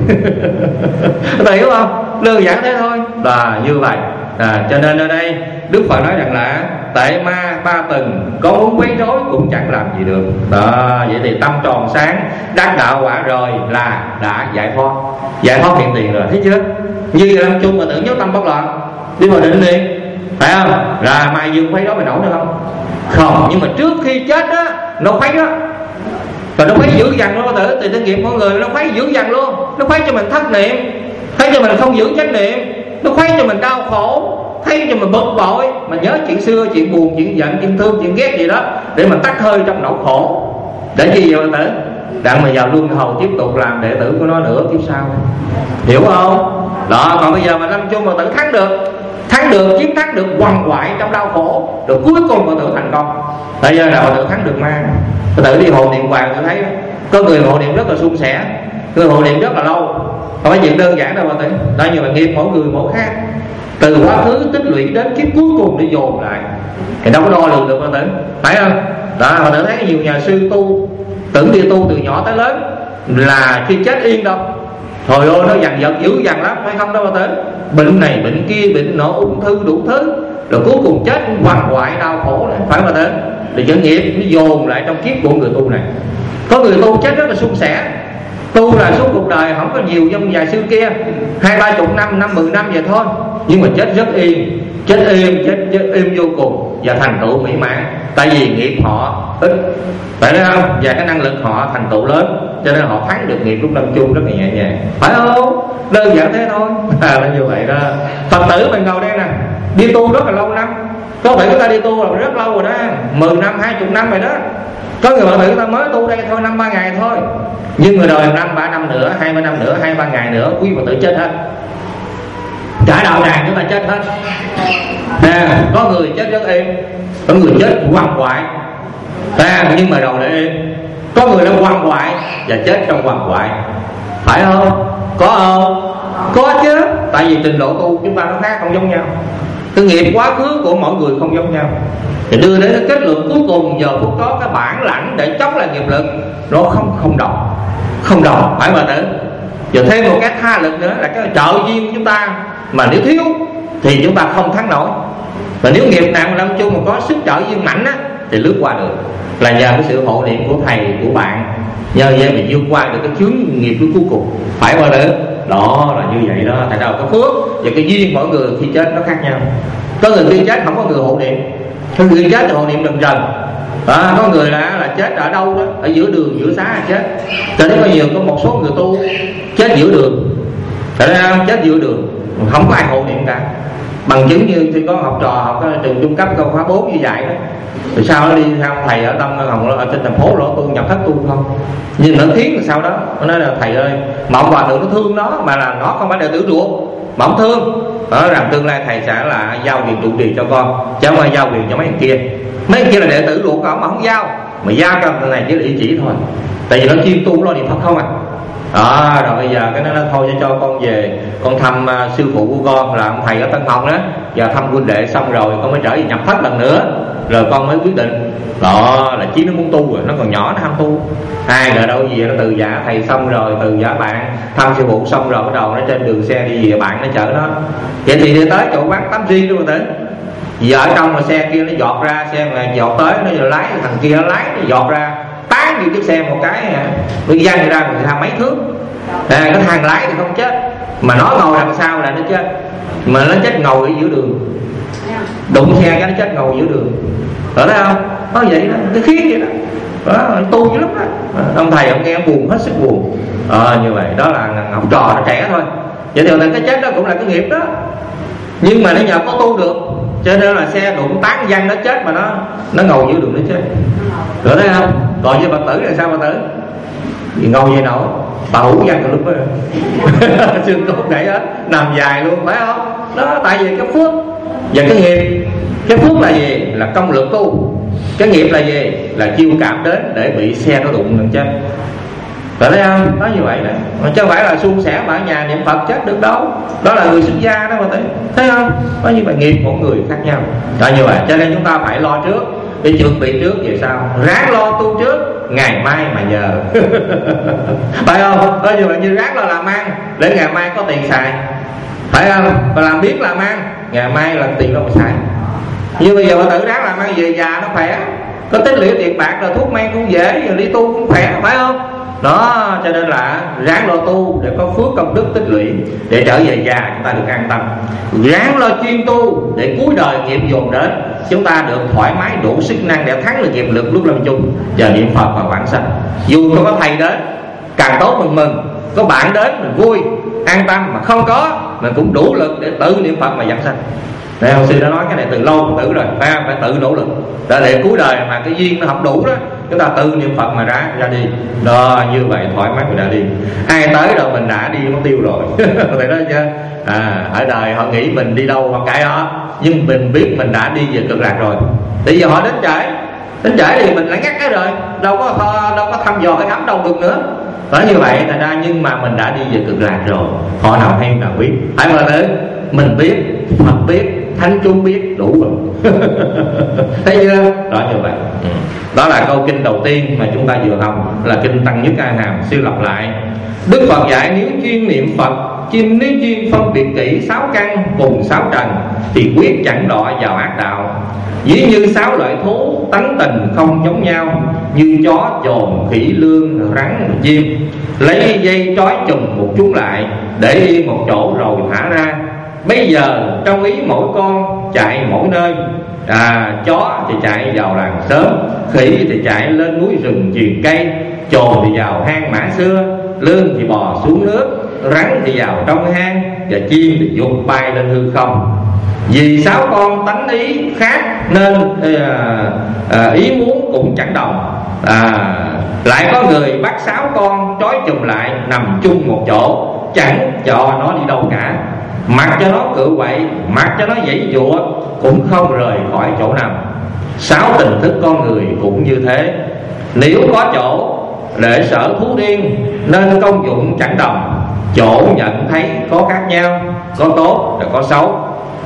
Bạn hiểu không? Đơn giản thế thôi. Là như vậy. À, cho nên ở đây Đức Phật nói rằng là tại ma ba tầng có muốn quấy rối cũng chẳng làm gì được. Đó, vậy thì tâm tròn sáng đắc đạo quả rồi là đã giải thoát, giải thoát hiện tiền rồi, thấy chưa? Như là chung mà tưởng nhớ tâm bất loạn đi vào định liền, phải không? Là Mai Dương quấy rối mày nổi nữa không? Không, nhưng mà trước khi chết á nó quấy đó, rồi nó quấy dữ dằn luôn. Tử từ kinh nghiệm mọi người, nó quấy dữ dằn luôn, nó quấy cho mình thất niệm, thấy cho mình không giữ chánh niệm, nó quấy cho mình đau khổ, thấy cho mình bực bội, mà nhớ chuyện xưa, chuyện buồn, chuyện giận, chuyện thương, chuyện ghét gì đó để mình tắt hơi trong nỗi khổ. Để gì vậy tử? đặng mà vào luân hồi tiếp tục làm đệ tử của nó nữa kiếp sau. Hiểu không? Đó, còn bây giờ mà lâm chung Phật tử thắng được, thắng được, chiến thắng được quằn quại trong đau khổ, rồi cuối cùng Phật tử thành công. Bây giờ là Phật tử thắng được ma. Phật tử đi hộ niệm hoàng, tôi thấy đó, có người hộ niệm rất là suôn sẻ, người hộ niệm rất là lâu, không phải chuyện đơn giản đâu Phật tử. Đó, như là nghiệp mỗi người mỗi khác, từ quá khứ tích lũy đến kiếp cuối cùng để dồn lại, thì đâu có đo lường được Phật tử, phải không? Đó, Phật tử thấy nhiều nhà sư tu tưởng đi tu từ nhỏ tới lớn là khi chết yên đâu. Thôi ơi, nó dằn vật dữ dằn lắm, phải không đâu Phật tử? Bệnh này bệnh kia, bệnh nọ, ung thư đủ thứ, rồi cuối cùng chết quằn quại đau khổ này, phải không Phật tử? Thì dẫn nghiệp nó dồn lại trong kiếp của người tu này. Có người tu chết rất là suôn sẻ, tu là suốt cuộc đời không có nhiều giống vài sư kia, hai ba chục năm, năm mười năm vậy thôi, nhưng mà chết rất yên, chết êm, chết, chết êm vô cùng và thành tựu mỹ mãn. Tại vì nghiệp họ ít, phải không? Và cái năng lực họ thành tựu lớn, cho nên họ thắng được nghiệp lúc lâm chung rất là nhẹ nhàng, phải không? Đơn giản thế thôi. À, là như vậy đó. Phật tử mình ngồi đây nè, đi tu rất là lâu năm, có thể chúng ta đi tu là rất lâu rồi đó, mười năm, hai chục năm rồi đó. Có người Phật tử chúng ta mới tu đây thôi, năm ba ngày thôi, nhưng người đời năm ba năm nữa, hai ba năm nữa, hai ba ngày nữa, quý Phật tử chết hết, cả đạo tràng chúng ta chết hết. À, có người chết rất êm, có người chết quằn quại, à, nhưng mà đầu lại êm. Có người đang quằn quại và chết trong quằn quại, phải không? Có không? Có chứ. Tại vì trình độ tu chúng ta nó khác, không giống nhau. Cái nghiệp quá khứ của mỗi người không giống nhau, thì đưa đến cái kết luận cuối cùng giờ phút có cái bản lãnh để chống lại nghiệp lực nó không không đồng, không đồng, phải Phật tử. Giờ thêm một cái tha lực nữa là cái trợ duyên của chúng ta, mà nếu thiếu thì chúng ta không thắng nổi. Và nếu nghiệp nặng lâm chung mà có sức trợ duyên mạnh á thì lướt qua được, là nhờ cái sự hộ niệm của thầy của bạn, nhờ vậy mình vượt qua được cái chướng nghiệp cuối cùng, phải Phật tử. Đó là như vậy đó. Tại sao cái phước và cái duyên mỗi người khi chết nó khác nhau. Có người khi chết không có người hộ niệm, có người chết thì hộ niệm dần dần. À, có người là là chết ở đâu đó, ở giữa đường giữa xá là chết. Cho nên có nhiều, có một số người tu chết giữa đường, tại sao chết giữa đường không có ai hộ niệm cả. Bằng chứng như thì có học trò học ở trường trung cấp câu khóa bốn như vậy đó, rồi sau nó đi theo thầy ở tâm Hồng ở trên thành phố lỗ tu nhập thất tu không, nhưng nó khiến sau đó nó nói là thầy ơi, mà ông hòa thượng nó thương nó, mà là nó không phải đệ tử ruột mà ông thương, ở rằng tương lai thầy sẽ là giao quyền trụ trì cho con, chứ không phải giao quyền cho mấy thằng kia. Mấy thằng kia là đệ tử ruột của ông mà không giao, mà giao cho thằng này chỉ là ý chỉ thôi, tại vì nó chuyên tu lo niệm Phật không à. Đó, rồi bây giờ cái nó nói thôi cho con về con thăm uh, sư phụ của con là ông thầy ở Tân Hồng đó, giờ thăm huynh đệ xong rồi con mới trở về nhập thất lần nữa, rồi con mới quyết định. Đó là Chí nó muốn tu rồi, nó còn nhỏ nó ham tu. Hai rồi đâu gì nó từ giả thầy xong rồi, từ giả bạn thăm sư phụ xong rồi, bắt đầu nó trên đường xe đi về, bạn nó chở nó. Vậy thì đi tới chỗ quán tắm riêng luôn rồi. Giờ ở trong mà xe kia nó giọt ra, xe này giọt tới, nó giờ lái, thằng kia nó lái, nó giọt ra, tán đi chiếc xe một cái, nó văng ra người ta mấy thước. À, cái thằng lái thì không chết, mà nó ngồi đằng sau là nó chết, mà nó chết ngồi ở giữa đường, đụng xe cái nó chết ngồi giữa đường. Ở thấy không? Nó vậy đó, cái khiến vậy đó. Đó, tu dữ lắm đó. Ông thầy ông nghe buồn, hết sức buồn. À, như vậy đó là học trò nó trẻ thôi. Vậy thì cái chết đó cũng là cái nghiệp đó, nhưng mà nó nhờ có tu được, cho nên là xe đụng tán văng nó chết, mà nó nó ngồi giữa đường nó chết. Rồi thấy không? Còn với Phật tử là sao Phật tử? Thì ngồi vậy nổi, bà hủ văng từ lúc đó xương cốt gãy hết, nằm dài luôn, phải không? Đó, tại vì cái phước và cái nghiệp. Cái phước là gì? Là công lực tu. Cái nghiệp là gì? Là chiêu cảm đến để bị xe nó đụng lần chết. Phải thấy không? Nói như vậy đó, mà chứ không phải là suôn sẻ mà ở nhà niệm Phật chết được đâu. Đó là người xuất gia đó mà thấy, thấy không? Có như vậy, nghiệp mỗi người khác nhau. Đó như vậy, cho nên chúng ta phải lo trước để chuẩn bị trước về sau, ráng lo tu trước, ngày mai mà nhờ. Phải không? Đó như vậy, như ráng lo làm ăn để ngày mai có tiền xài, phải không? Và làm biết làm ăn, ngày mai là tiền đâu mà xài. Như bây giờ bà tự ráng làm ăn về già nó khỏe, có tích lũy tiền bạc rồi thuốc men cũng dễ, rồi đi tu cũng khỏe, phải không? Đó, cho nên là ráng lo tu để có phước công đức tích lũy, để trở về già chúng ta được an tâm. Ráng lo chuyên tu để cuối đời nghiệp dồn đến, chúng ta được thoải mái đủ sức năng để thắng được nghiệp lực lúc lâm chung và niệm Phật và vãng sanh. Dù không có thầy đến càng tốt mừng mừng, có bạn đến mình vui an tâm, mà không có mình cũng đủ lực để tự niệm Phật mà vãng sanh. Này, ông sư đã nói cái này từ lâu tử rồi, phải không? Phải tự nỗ lực. Để, để cuối đời mà cái duyên nó không đủ đó chúng ta tự niệm Phật mà ra ra đi đó, như vậy thoải mái mình đã đi. Ai tới đâu mình đã đi mất tiêu rồi. Thầy nói chưa? À, ở đời họ nghĩ mình đi đâu hoặc cái đó, nhưng mình biết mình đã đi về cực lạc rồi. Bây giờ họ đến trễ, đến trễ thì mình lại ngắt cái rồi, đâu có đâu có thăm dò cái thăm đâu được nữa. Nói như vậy thành ra, nhưng mà mình đã đi về cực lạc rồi, họ nào hay nào biết. Phải mà tới mình biết, Phật biết, thánh chúng biết, đủ rồi. Thấy chưa? Đó như vậy. Đó là câu kinh đầu tiên mà chúng ta vừa học, là kinh Tăng Nhất A Hàm. Sư lặp lại: Đức Phật dạy nếu chuyên niệm Phật, chim nếu chuyên phân biệt kỹ sáu căn cùng sáu trần, thì quyết chẳng đọa vào ác đạo. Ví như sáu loại thú tánh tình không giống nhau, như chó, dồn, khỉ, lương, rắn, chim, lấy dây trói chùm một chúng lại, để yên một chỗ rồi thả ra. Bây giờ trong ý mỗi con chạy mỗi nơi. À, chó thì chạy vào làng sớm, khỉ thì chạy lên núi rừng truyền cây, chồn thì vào hang mã xưa, lương thì bò xuống nước, rắn thì vào trong hang, và chim thì vụt bay lên hư không. Vì sáu con tánh ý khác nên à, à, ý muốn cũng chẳng đồng. À, lại có người bắt sáu con trói chùm lại nằm chung một chỗ, chẳng cho nó đi đâu cả. Mặc cho nó cựa quậy, mặc cho nó giãy giụa, cũng không rời khỏi chỗ nào. Sáu tình thức con người cũng như thế. Nếu có chỗ để sở thú điên, nên công dụng chẳng đồng. Chỗ nhận thấy có khác nhau, có tốt và có xấu.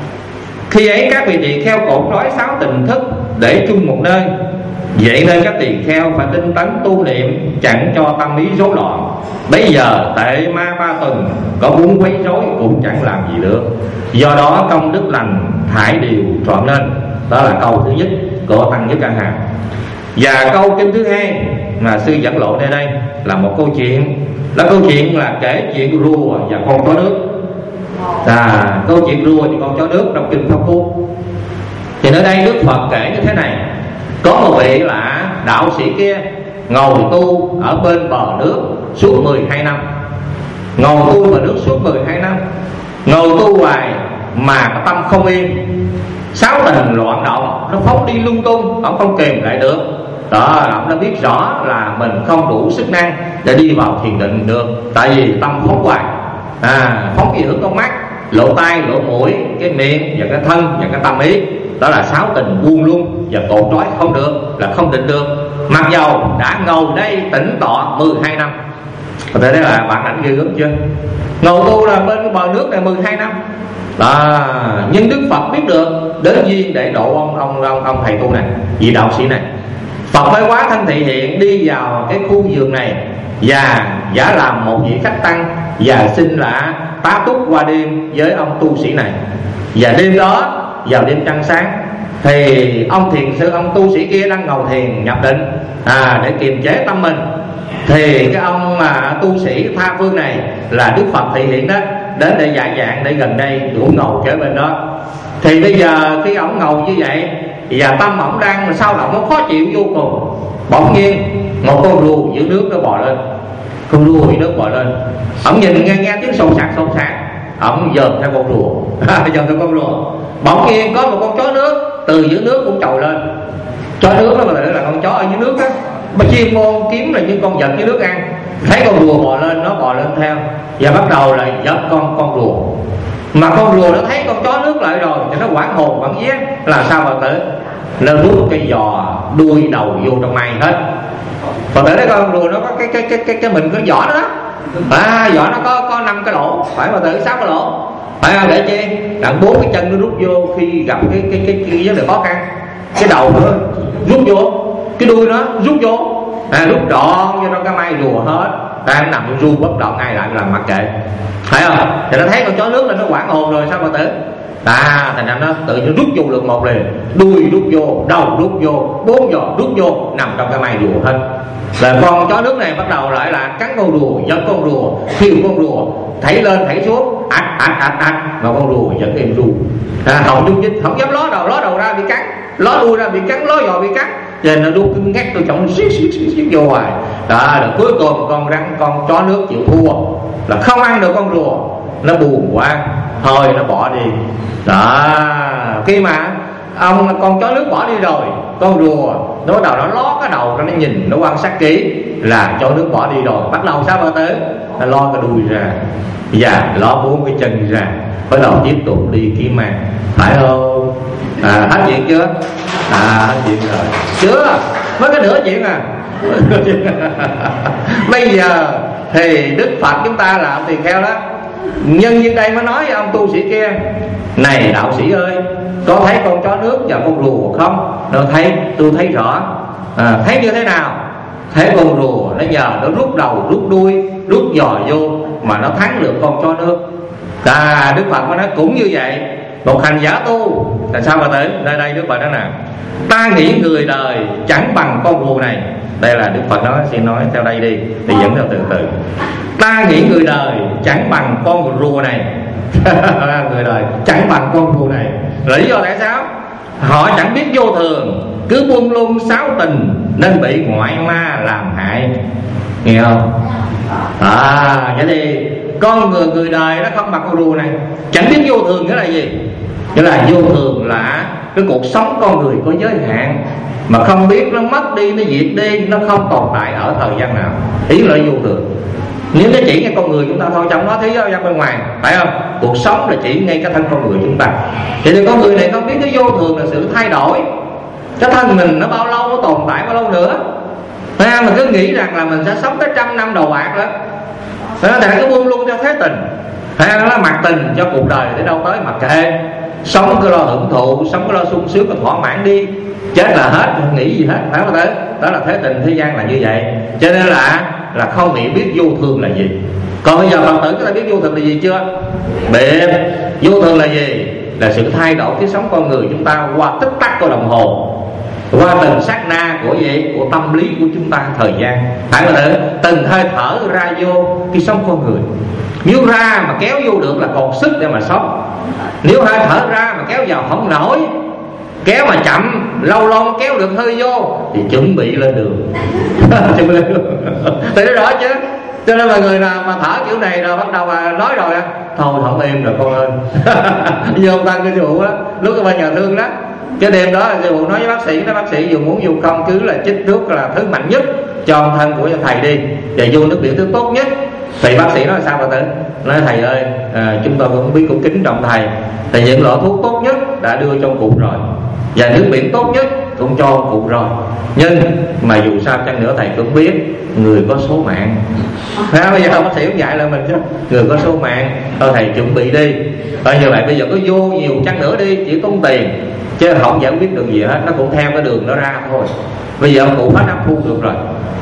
Khi ấy các vị tỳ kheo cột trói sáu tình thức để chung một nơi. Vậy nên các tỳ kheo phải tinh tấn tu niệm, chẳng cho tâm ý rối loạn. Bây giờ tệ ma ba tuần có muốn quấy rối cũng chẳng làm gì được. Do đó công đức lành thải đều trọn lên. Đó là câu thứ nhất của Tăng Nhất A Hàm. Và câu kinh thứ hai mà sư dẫn lộ nơi đây là một câu chuyện, là câu chuyện là kể chuyện rùa và con chó nước. À, câu chuyện rùa và con chó nước trong kinh Pháp Cú. Thì nơi đây Đức Phật kể như thế này: có một vị là đạo sĩ kia ngồi tu ở bên bờ nước suốt mười hai năm. Ngồi tu bờ nước suốt mười hai năm, ngồi tu hoài mà cái tâm không yên, sáu tình loạn động, nó phóng đi lung tung, ông không kềm lại được. Đó, ông đã biết rõ là mình không đủ sức năng để đi vào thiền định được. Tại vì tâm phóng hoài, à, phóng gì hướng con mắt, lỗ tai, lỗ mũi, cái miệng và cái thân và cái tâm ý. Đó là sáu tình buông luôn và cột trói không được, là không định được. Mặc dầu đã ngồi đây tĩnh tọa mười hai năm. Có thể nói là bạn ảnh ghê gớm chưa? Ngồi tu là bên cái bờ nước này mười hai năm. Đó, nhưng Đức Phật biết được đến duyên để độ ông ông ông, ông thầy tu này, vị đạo sĩ này. Phật mới quá thân thị hiện đi vào cái khu vườn này và giả làm một vị khách tăng, và xin là tá túc qua đêm với ông tu sĩ này. Và đêm đó, vào đêm trăng sáng, thì ông thiền sư, ông tu sĩ kia đang ngồi thiền nhập định, à, để kiềm chế tâm mình. Thì cái ông mà tu sĩ tha phương này là Đức Phật thị hiện đó, đến để dạy dạng, để gần đây cũng ngồi kế bên đó. Thì bây giờ khi ông ngồi như vậy và tâm ông đang sao động, nó khó chịu vô cùng. Bỗng nhiên một con rùa dưới nước nó bò lên, con rùa dưới nước bò lên. Ông nhìn nghe nghe tiếng sột sạt sột sạt, ông dòm theo con rùa, dòm theo con rùa. Bỗng nhiên có một con chó nước từ dưới nước cũng trồi lên. Chó nước đó mà là con chó ở dưới nước á, mà chuyên môn kiếm là những con vật dưới nước ăn. Thấy con rùa bò lên, nó bò lên theo và bắt đầu là giật con con rùa. Mà con rùa nó thấy con chó nước lại rồi thì nó hoảng hồn hoảng vía, là sao mà tử nó rút cái giò đuôi đầu vô trong mai hết. Còn tới đấy con rùa nó có cái cái cái cái cái mình có vỏ đó, à, vỏ nó có có năm cái lỗ, phải mà tử sáu cái lỗ, phải không? Để chi đặng bốn cái chân nó rút vô khi gặp cái cái cái, cái vấn đề khó khăn. Cái đầu nó rút vô, cái đuôi nó rút vô, à, rút trọn vô trong cái mai rùa hết. Ta nằm ru bất động, ai lại làm mặc kệ, phải không? Thì nó thấy con chó nước là nó hoảng hồn rồi, sao mà tử à, thành ra nó tự nhiên rút vô được một liền, đuôi rút vô, đầu rút vô, bốn giò rút vô, nằm trong cái mai rùa hết. Là con chó nước này bắt đầu lại là cắn con rùa, giật con rùa, khiêu con rùa, thảy lên thảy xuống, ạch ạch ạch ạch, mà con rùa vẫn im ru, à, không nhúc nhích, không dám ló đầu, ló đầu ra bị cắn, ló đuôi ra bị cắn, ló giò bị cắn. Cho nên nó đu cưng ngắt tôi chồng xiết xiết xiết xiết vô hoài. Đó là cuối cùng con rắn, con chó nước chịu thua, là không ăn được con rùa, nó buồn quá, thôi nó bỏ đi. Đó, khi mà ông con chó nước bỏ đi rồi, con rùa nó bắt đầu nó ló cái đầu ra, nó nhìn, nó quan sát kỹ là chó nước bỏ đi rồi. Bắt đầu sao bà tử? Nó lo cái đuôi ra và lo bốn cái chân ra, bắt đầu tiếp tục đi kiếm ăn, phải không? À, hết chuyện chưa? À, hết chuyện rồi. Chưa, mới cái nửa chuyện à. Bây giờ thì Đức Phật chúng ta là ông tỳ kheo đó, nhân viên đây mới nói với ông tu sĩ kia: này đạo sĩ ơi, có thấy con chó nước và con rùa không? Nó thấy, tôi thấy rõ. À, thấy như thế nào? Thấy con rùa nó nhờ nó rút đầu rút đuôi rút giò vô mà nó thắng được con chó nước. À, Đức Phật mới nói cũng như vậy. Một hành giả tu là sao bà tử? Đây đây Đức Phật nói nè: ta nghĩ người đời chẳng bằng con rùa này. Đây là Đức Phật nói, xin nói theo đây đi, thì dẫn theo từ từ. Ta nghĩ người đời chẳng bằng con rùa này. Người đời chẳng bằng con rùa này. Lý do tại sao? Họ chẳng biết vô thường, cứ buông lung sáu tình nên bị ngoại ma làm hại. Nghe không? À, vậy thì con người người đời nó không bằng con rùa này. Chẳng biết vô thường nghĩa là gì? Nghĩa là vô thường là cái cuộc sống con người có giới hạn, mà không biết nó mất đi, nó diệt đi, nó không tồn tại ở thời gian nào. Ý là vô thường. Nếu nó chỉ ngay con người chúng ta thôi, trong đó thế giới ra bên ngoài, phải không? Cuộc sống là chỉ ngay cái thân con người chúng ta. Thì thì con người này không biết cái vô thường là sự thay đổi. Cái thân mình nó bao lâu, nó tồn tại bao lâu nữa. Phải không? Mình cứ nghĩ rằng là mình sẽ sống tới trăm năm đầu bạc đó. Phải không? Thì cứ buông luôn cho thế tình. Phải không? Nó mặc tình cho cuộc đời để đâu tới mặc kệ. Sống cứ lo hưởng thụ, sống cứ lo sung sướng, cứ thỏa mãn đi. Chết là hết, không nghĩ gì hết. Phải không? Đó, đó là thế tình thế gian là như vậy. Cho nên là là không nghĩ biết vô thường là gì. Còn bây giờ Phật tử chúng ta biết vô thường là gì chưa? Biết. Vô thường là gì? Là sự thay đổi cái sống con người chúng ta qua tích tắc của đồng hồ, qua từng sát na của gì? Của tâm lý của chúng ta thời gian. Phải không? Tử? Từng hơi thở ra vô cái sống con người. Nếu ra mà kéo vô được là còn sức để mà sống. Nếu hơi thở ra mà kéo vào không nổi, kéo mà chậm, lâu lâu kéo được hơi vô thì chuẩn bị lên đường. Chuẩn bị lên đường. Thì nó rõ chứ. Cho nên là người nào mà thở kiểu này rồi bắt đầu mà nói rồi á: thôi không im rồi con ơi. Vô ông Tăng cái sư phụ á, lúc ở bên nhà thương đó, cái đêm đó sư phụ nói với bác sĩ, nói bác sĩ dù muốn dùng không cứ là chích thuốc là thứ mạnh nhất cho thân của thầy đi, và vô nước biển thứ tốt nhất. Thì bác sĩ nói sao bà tử? Nói thầy ơi, à, chúng tôi cũng biết cũng kính trọng thầy, thì những loại thuốc tốt nhất đã đưa trong cụ rồi, và nước biển tốt nhất cũng cho cụ rồi. Nhưng mà dù sao chăng nữa thầy cũng biết người có số mạng. À, bây giờ bác sĩ cũng dạy lại mình chứ, người có số mạng, thôi thầy chuẩn bị đi. Thôi như vậy bây giờ có vô nhiều chăng nữa đi, chỉ tốn tiền chứ không giải quyết được gì hết, nó cũng theo cái đường nó ra thôi. Bây giờ ông cụ hết năm thu được rồi,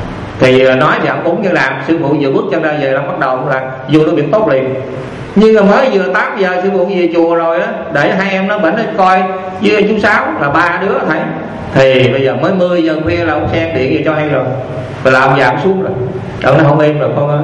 thì nói thì ông cũng như làm. Sư phụ vừa bước chân ra về là bắt đầu là vô nó biển tốt liền. Nhưng mà mới vừa tám giờ sư phụ về chùa rồi á, để hai em nó bệnh nó coi với chú Sáu là ba đứa thầy. Thì bây giờ mới mười giờ khuya là ông sen điện về cho hay rồi, và là ông già ông xuống rồi. Ông nó không em rồi con ơi.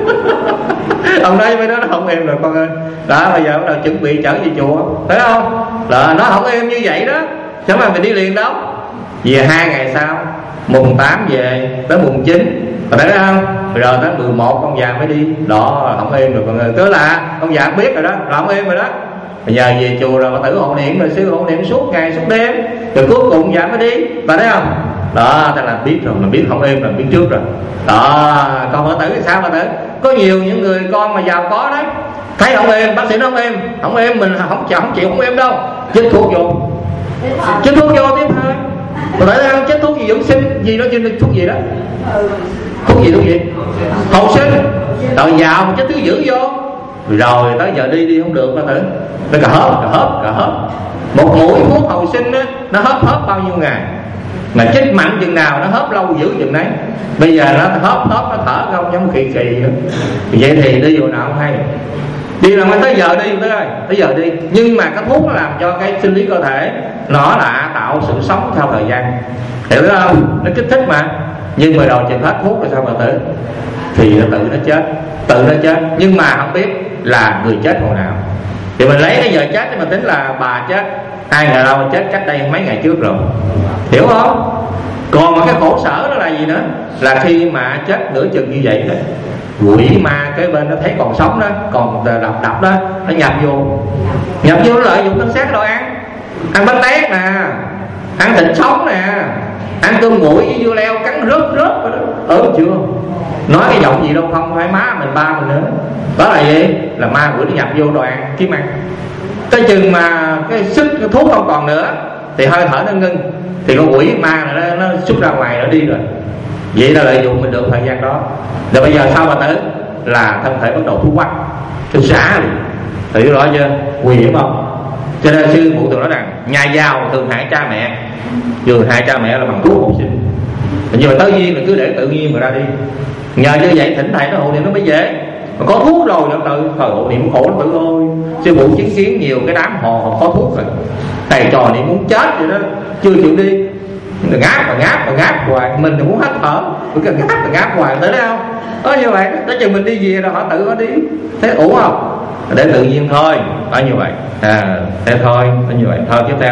Ông nói với nó nó không em rồi con ơi. Đó, bây giờ bắt đầu chuẩn bị trở về chùa, thấy không? Là nó không em như vậy đó, chẳng mà mình đi liền đâu. Về hai ngày sau, mùng tám về tới mùng chín, còn thấy không? Rồi tới mười một con già mới đi. Đó, không em rồi con ơi. Tức là ông già biết rồi đó, là không em rồi đó. Bây giờ về chùa rồi mà tử hộ niệm, rồi sư hộ niệm suốt ngày suốt đêm, rồi cuối cùng già mới đi. Bà thấy không? Đó, ta là biết rồi, mà biết không em là biết trước rồi. Đó, còn bà tử thì sao bà tử? Có nhiều những người con mà giàu có đấy, thấy không em, bác sĩ nói không em, không em mình không chịu, không chịu không em đâu, chích thuốc vô, chích thuốc vô tiếp thôi. Bà tử thấy không? Chích thuốc gì dưỡng sinh gì đó, chứ thuốc gì đó, thuốc gì thuốc gì, hồi sinh, rồi giàu mà chích thứ dữ vô. Rồi tới giờ đi đi không được bà tử, nó cà hớp cà hớp cà hớp. Một mũi thuốc hồi sinh á, nó hớp hớp bao nhiêu ngày, mà chích mạnh chừng nào nó hớp lâu dữ chừng đấy. Bây giờ nó hớp hớp nó thở không giống kỳ kỳ nữa. Vậy thì đi vô nào không hay. Đi làm tới giờ đi tới ơi, tới giờ đi. Nhưng mà cái thuốc nó làm cho cái sinh lý cơ thể nó là tạo sự sống theo thời gian, hiểu không? Nó kích thích mà. Nhưng mà đầu chừng hết thuốc rồi sao bà tử? Thì nó tự nó chết, tự nó chết. Nhưng mà không biết là người chết hồi nào. Thì mình lấy cái giờ chết để mình tính là bà chết hai ngày đâu, chết cách đây mấy ngày trước rồi, hiểu không? Còn mà cái khổ sở đó là gì nữa? Là khi mà chết nửa chừng như vậy đó, quỷ ma cái bên nó thấy còn sống đó, còn đập đập đó, nó nhập vô, nhập vô nó lợi dụng thân xác đồ ăn. ăn bánh tét nè, ăn thịt sống nè, ăn cơm nguội với dưa leo cắn rớt rớt rồi đó. Ừ chưa? Nói cái giọng gì đâu không phải má mình ba mình nữa. Đó là gì? Là ma quỷ nó nhập vô đoàn kiếm ăn. Tới chừng mà cái sức cái thuốc không còn nữa thì hơi thở nó ngưng, thì con quỷ ma này nó, nó xuất ra ngoài nó đi rồi. Vậy là lợi dụng mình được thời gian đó. Rồi bây giờ sao mà tới là thân thể bắt đầu thu hoạch, tôi xả đi. Thì rõ chưa? Nguy hiểm không? Cho nên sư phụ thường nói rằng nhà giàu thường hại cha mẹ, vừa hại cha mẹ là bằng thuốc hộ sinh. Nhưng mà tới duyên là cứ để tự nhiên mà ra đi. Nhờ như vậy thỉnh thầy nó hộ niệm nó mới dễ. Mà có thuốc rồi nó tự thời hộ niệm khổ lắm tự ơi. Sư phụ chứng kiến nhiều cái đám hò họ có thuốc rồi, thầy trò niệm muốn chết vậy đó, chưa chịu đi, ngáp và ngáp và ngáp hoài, mình thì muốn hết thở, cứ cần ngáp và ngáp hoài tới đấy không? Có như vậy, tới chừng mình đi về rồi họ tự nó đi, thế ổn không? Để tự nhiên thôi, đó như vậy. À, thế thôi, đó như vậy. Thôi tiếp theo.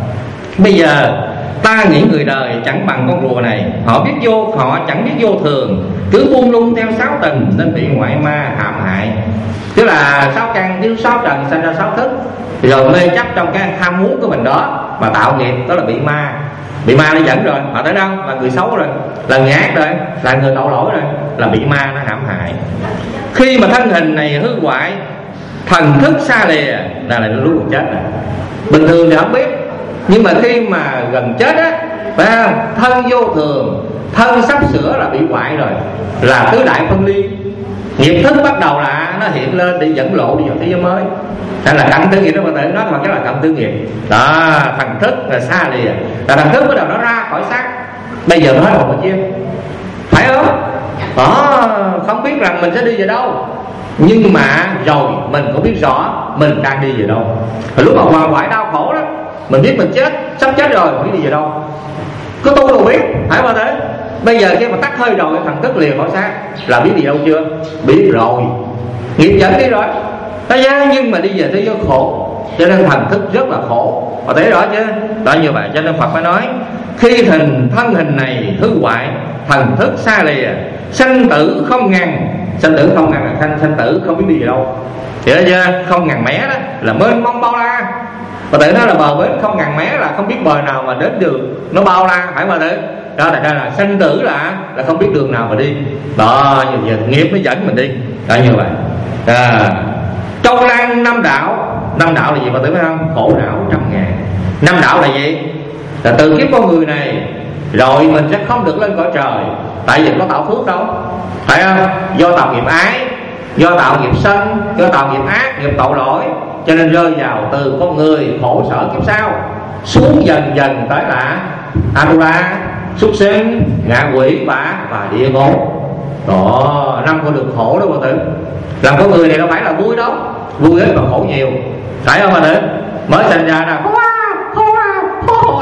Bây giờ ta nghĩ người đời chẳng bằng con rùa này, họ biết vô, họ chẳng biết vô thường, cứ buông lung theo sáu tình nên bị ngoại ma hãm hại. Tức là sáu căn thiếu sáu trần sinh ra sáu thức, rồi mê chấp trong cái tham muốn của mình đó mà tạo nghiệp, đó là bị ma. Bị ma nó dẫn rồi, họ tới đâu là người xấu rồi, là người ác rồi, là người tội lỗi rồi, là bị ma nó hãm hại. Khi mà thân hình này hư hoại, thần thức xa lìa là lại lúc còn chết này. Bình thường thì không biết, nhưng mà khi mà gần chết á, phải không? Thân vô thường, thân sắp sửa là bị hoại rồi, là tứ đại phân ly. Nghiệp thức bắt đầu là nó hiện lên để dẫn lộ đi vào thế giới mới. Hay là cận tư nghiệp đó, mà tự nói mà cái là cận tư nghiệp đó. Thần thức là xa lìa, là thần thức bắt đầu nó ra khỏi xác. Bây giờ nó hết hồn mà chiêm, phải không? Đó, không biết rằng mình sẽ đi về đâu, nhưng mà rồi mình cũng biết rõ mình đang đi về đâu. Rồi lúc mà hoàng hoại đau khổ đó, mình biết mình chết, sắp chết rồi, mình biết đi về đâu. Có tu đâu biết, phải không thế? Bây giờ khi mà tắt hơi rồi, thần thức liền khỏi xác là biết đi đâu chưa? Biết rồi, nghiệp dẫn đi rồi. Nhưng mà đi về thế giới khổ, cho nên thần thức rất là khổ. Họ thấy rõ chứ? Đó như vậy, cho nên Phật mới nói khi hình thân hình này hư hoại, thần thức xa lìa, sanh tử không ngăn. Sanh tử không ngăn là sanh, sanh tử không biết đi về đâu. Hiểu chưa? Không ngăn mé đó là mênh mông bao la. Và tự nói là bờ bến không ngăn mé là không biết bờ nào mà đến đường, nó bao la, phải mà thế. Đó là, là sanh tử là là không biết đường nào mà đi. Đó, như vậy nghiệp nó dẫn mình đi. Đó như vậy. À, Châu Lăng năm đạo. Năm đạo là gì mà tưởng phải không? Khổ não trăm ngàn. Năm đạo là gì? Là từ kiếp con người này rồi mình sẽ không được lên cõi trời, tại vì có tạo phước đâu, phải không? Do tạo nghiệp ái, do tạo nghiệp sân, do tạo nghiệp ác, nghiệp tội lỗi, cho nên rơi vào từ con người khổ sở kiếp sau, xuống dần dần tới là Atula, súc sinh, ngạ quỷ và và địa ngục. Đó, năm con đường khổ đó mọi tử. Làm con người này đâu phải là vui đâu, vui ấy còn khổ nhiều, phải không mọi tử? Mới sinh ra là khổ khổ khổ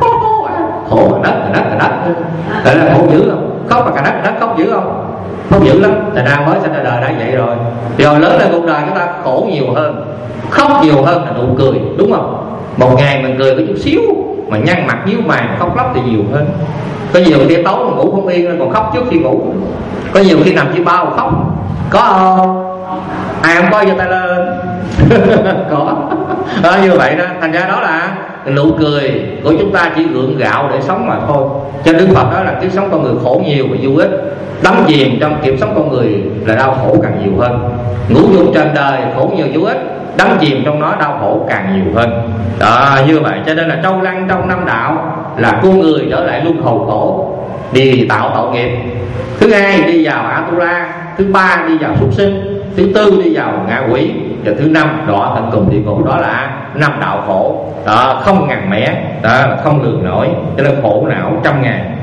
khổ đất đất đất đất là khổ dữ không? Khóc mà cả đất đất khóc dữ không? Khóc dữ lắm. Thành ra mới sinh ra đời đã vậy rồi, rồi lớn lên cuộc đời chúng ta khổ nhiều hơn, khóc nhiều hơn là nụ cười, đúng không? Một ngày mình cười có chút xíu mà nhăn mặt nhíu mày khóc lóc thì nhiều hơn. Có nhiều khi tối mà ngủ không yên còn khóc trước khi ngủ, có nhiều khi nằm chỉ bao khóc. Có không? Ai không coi giơ tay lên. Có. Đó, như vậy đó. Thành ra đó là nụ cười của chúng ta chỉ gượng gạo để sống mà thôi. Cho Đức Phật nói là kiếp sống con người khổ nhiều và vô ích. Đắm chìm trong kiếp sống con người là đau khổ càng nhiều hơn. Ngũ dục trên đời khổ nhiều vô ích, đắm chìm trong nó đau khổ càng nhiều hơn. Đó, như vậy cho nên là Châu Lăng trong năm đạo là con người trở lại luân hồi khổ, đi tạo tội nghiệp. Thứ hai đi vào Atula, thứ ba đi vào súc sinh, thứ tư đi vào ngạ quỷ, và thứ năm đọa tận cùng địa ngục. Đó là năm đạo khổ. Đó, không ngàn mẻ, đó không lường nổi, cho nên khổ não trăm ngàn.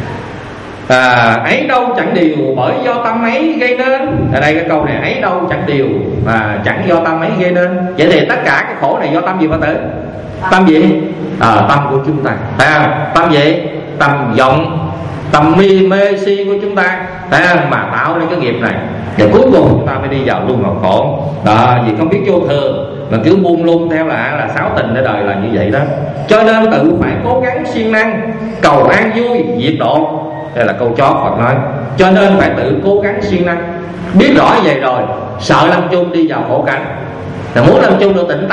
À, ấy đâu chẳng điều bởi do tâm ấy gây nên. Ở đây cái câu này ấy đâu chẳng điều mà chẳng do tâm ấy gây nên. Vậy thì tất cả cái khổ này do tâm gì Phật tử? Tâm gì? À, tâm của chúng ta, phải không? Tâm gì? Tâm vọng, tâm mê mê si của chúng ta, phải không? Mà tạo nên cái nghiệp này, và cuối cùng chúng ta mới đi vào luân hồi khổ. Đó, vì không biết vô thường mà cứ buông lung theo là là sáu tình ở đời là như vậy đó. Cho nên tự phải cố gắng siêng năng cầu an vui diệt độ. Đây là câu chót Phật nói. Cho nên phải tự cố gắng siêng năng. Biết rõ vậy rồi, sợ lâm chung đi vào khổ cảnh, là muốn lâm chung được tỉnh táo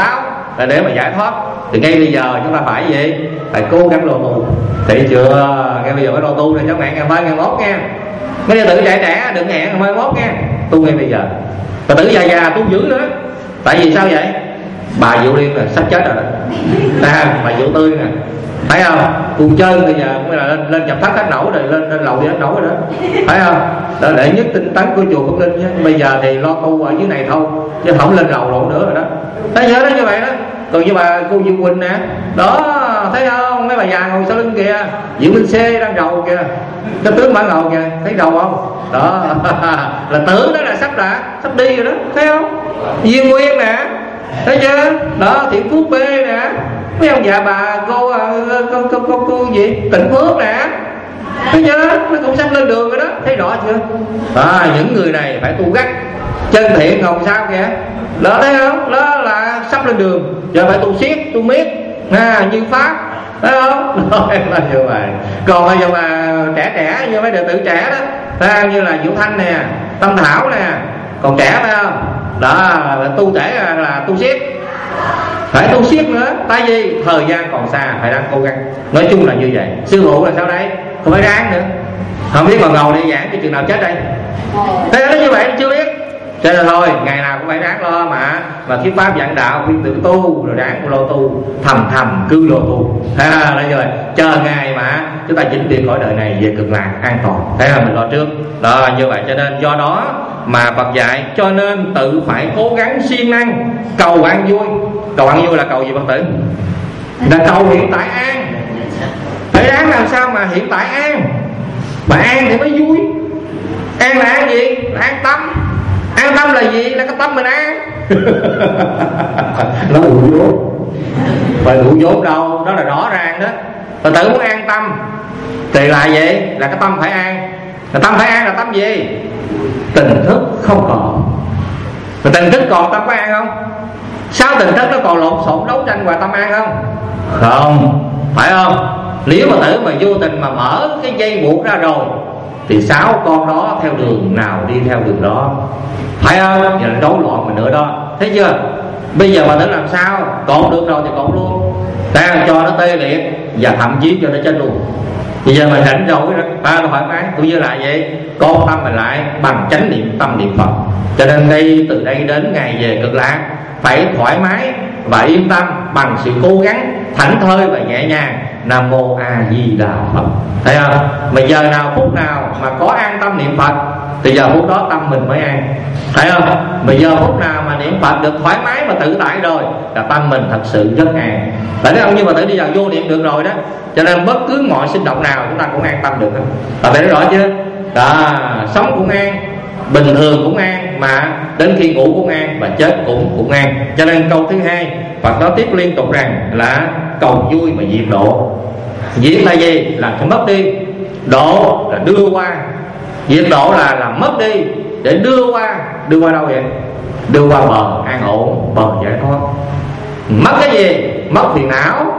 là để mà giải thoát. Thì ngay bây giờ chúng ta phải gì? Phải cố gắng lo tu. Thấy chưa? Ngay bây giờ phải lo tu để chống hẹn ngày mai ngày mốt nha. Mấy đệ tử trẻ trẻ đừng hẹn ngày mai mốt nha. Tu ngay bây giờ. Và tử già già tu dữ nữa. Tại vì sao vậy? Bà Vũ Liên là sắp chết rồi đó. À, bà Vũ Tươi nè, thấy không? Cuộc chơi bây giờ cũng là lên lên nhập thất hết nổi rồi, lên lên lầu đi hết nổi rồi đó, thấy không? Đó để nhất tinh tấn của chùa Phật Linh nhé. Bây giờ thì lo tu ở dưới này thôi, chứ không lên lầu lộn nữa rồi đó. Thấy nhớ đó như vậy đó. Còn như bà cô Dương Quỳnh nè, đó thấy không? Mấy bà già ngồi sau lưng kìa, Diệu Minh C đang rầu kìa, cái tướng Mã Ngầu kìa, thấy rầu không? Đó là tưởng đó là sắp là sắp đi rồi đó, thấy không? Duyên Nguyên nè, thấy chưa? Đó Thiện Phước B nè, mấy ông già bà cô cô cô cô, cô gì Tịnh Phước nè, thấy chưa? Nó cũng sắp lên đường rồi đó, thấy rõ chưa? À, những người này phải tu gắt. Chân Thiện Ngọc sao kìa, đó thấy không? Đó là sắp lên đường, giờ phải tu siết tu miết à, như Pháp, thấy không? Đó là như vậy. Còn bây giờ mà trẻ trẻ như mấy đệ tử trẻ đó, thấy như là Vũ Thanh nè, Tâm Thảo nè, còn trẻ phải không? Đó là tu thể là, là tu siết, phải tu siết nữa. Tại vì thời gian còn xa, phải đang cố gắng. Nói chung là như vậy. Sư phụ là sao đây? Không phải ráng nữa. Không biết mà ngồi đi giảng cái chừng nào chết đây. Thế nó như vậy chưa biết. Cho nên thôi, ngày nào cũng phải ráng lo mà mà thuyết pháp giảng đạo, khuyên tự tu, rồi ráng lo tu, thầm thầm cứ lo tu. À, là rồi chờ ngày mà chúng ta vĩnh biệt khỏi đời này về cực lạc an toàn. Thế là mình lo trước. Đó như vậy, cho nên do đó mà Phật dạy cho nên tự phải cố gắng siêng năng cầu an vui. Cầu an vui là cầu gì Phật tử? Là cầu hiện tại an. Phải ráng làm sao mà hiện tại an. Mà an thì mới vui. An là an gì? Là an tâm. An tâm là gì? Là cái tâm mình an. Nó đủ vốn. Phải đủ vốn đâu? Đó là rõ ràng đó. Phật tử muốn an tâm thì là gì? Là cái tâm phải an. Là tâm phải an là tâm gì? Tình thức không còn. Mà tình thức còn tâm có an không? Sao tình thức nó còn lộn xộn đấu tranh và tâm an không? Không. Phải không? Nếu mà tử mà vô tình mà mở cái dây buộc ra rồi thì sáu con đó theo đường nào đi theo đường đó. Phải không? Giờ là đấu loạn mình nữa đó. Thấy chưa? Bây giờ mà tử làm sao? Còn được rồi thì còn luôn. Đang cho nó tê liệt và thậm chí cho nó chết luôn. Bây giờ mình rảnh rồi ba nó thoải mái. Tôi như là vậy. Con tâm mình lại bằng chánh niệm tâm niệm Phật. Cho nên đây từ đây đến ngày về cực lạc phải thoải mái và yên tâm bằng sự cố gắng thảnh thơi và nhẹ nhàng. Nam Mô A Di Đà Phật. Thấy không? Mà giờ nào phút nào mà có an tâm niệm Phật thì giờ phút đó tâm mình mới an. Thấy không? Mà giờ phút nào mà niệm Phật được thoải mái mà tự tại rồi là tâm mình thật sự rất an. Tại thấy không? Nhưng mà tự bây giờ vô niệm được rồi đó, cho nên bất cứ mọi sinh động nào chúng ta cũng an tâm được. Bạn thấy rõ chưa? Đó, sống cũng an, bình thường cũng an, mà đến khi ngủ cũng an và chết cũng cũng an. Cho nên câu thứ hai Phật nói tiếp liên tục rằng là cầu vui mà diệt độ. Diệt là gì? Là phải mất đi. Độ là đưa qua. Diệt độ là làm mất đi để đưa qua. Đưa qua đâu vậy? Đưa qua bờ an ổn, bờ giải thoát. Mất cái gì? Mất phiền não.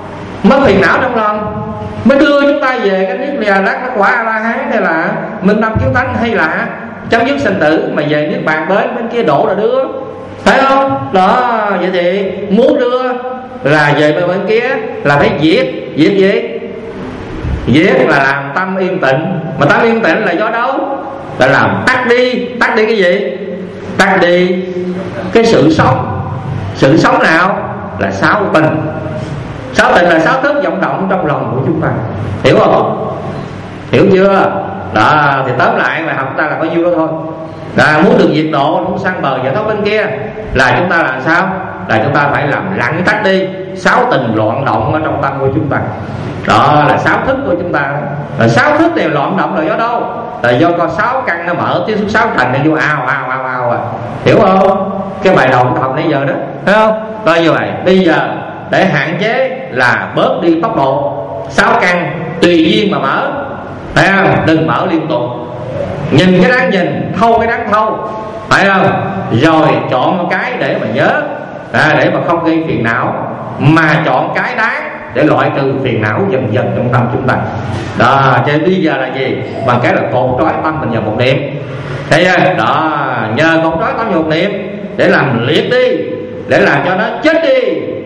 Mất phiền não trong lòng mới đưa chúng ta về cái niết bàn đắc đắc quả A La Hán, hay là minh tâm kiến tánh, hay là chấm dứt sinh tử mà về niết bàn bên bên kia đổ là đưa. Phải không? Đó, vậy thì muốn đưa là về bên bên kia là phải diệt. Diệt gì? Diệt là làm tâm yên tĩnh. Mà tâm yên tĩnh là do đâu? Là làm tắt đi. Tắt đi cái gì? Tắt đi cái sự sống. Sự sống nào? Là sáu tình. Sáu tình là sáu thức vọng động trong lòng của chúng ta. Hiểu không? Hiểu chưa? Đó, thì tóm lại bài học ta là bao nhiêu đó thôi. Là muốn được diệt độ, muốn sang bờ giải thoát bên kia là chúng ta làm sao? Là chúng ta phải làm lặng tắt đi sáu tình loạn động ở trong tâm của chúng ta. Đó là sáu thức của chúng ta. Là sáu thức này loạn động là do đâu? Là do con sáu căn nó mở tiếp xúc sáu thành này vô ao ao ao ao à. Hiểu không? Cái bài đầu của học nãy giờ đó, thấy không? Coi như vậy. Bây giờ để hạn chế là bớt đi tốc độ, sáu căn tùy duyên mà mở. Thấy không? Đừng mở liên tục. Nhìn cái đáng nhìn, thâu cái đáng thâu. Phải không? Rồi chọn một cái để mà nhớ, à, để mà không gây phiền não, mà chọn cái đáng để loại trừ phiền não dần dần trong tâm chúng ta. Đó, cho nên bây giờ là gì? Bằng cái là cột trói tâm mình vào một niệm. Thấy chưa? Đó, nhờ cột trói tâm vào một niệm để làm liệt đi, để làm cho nó chết đi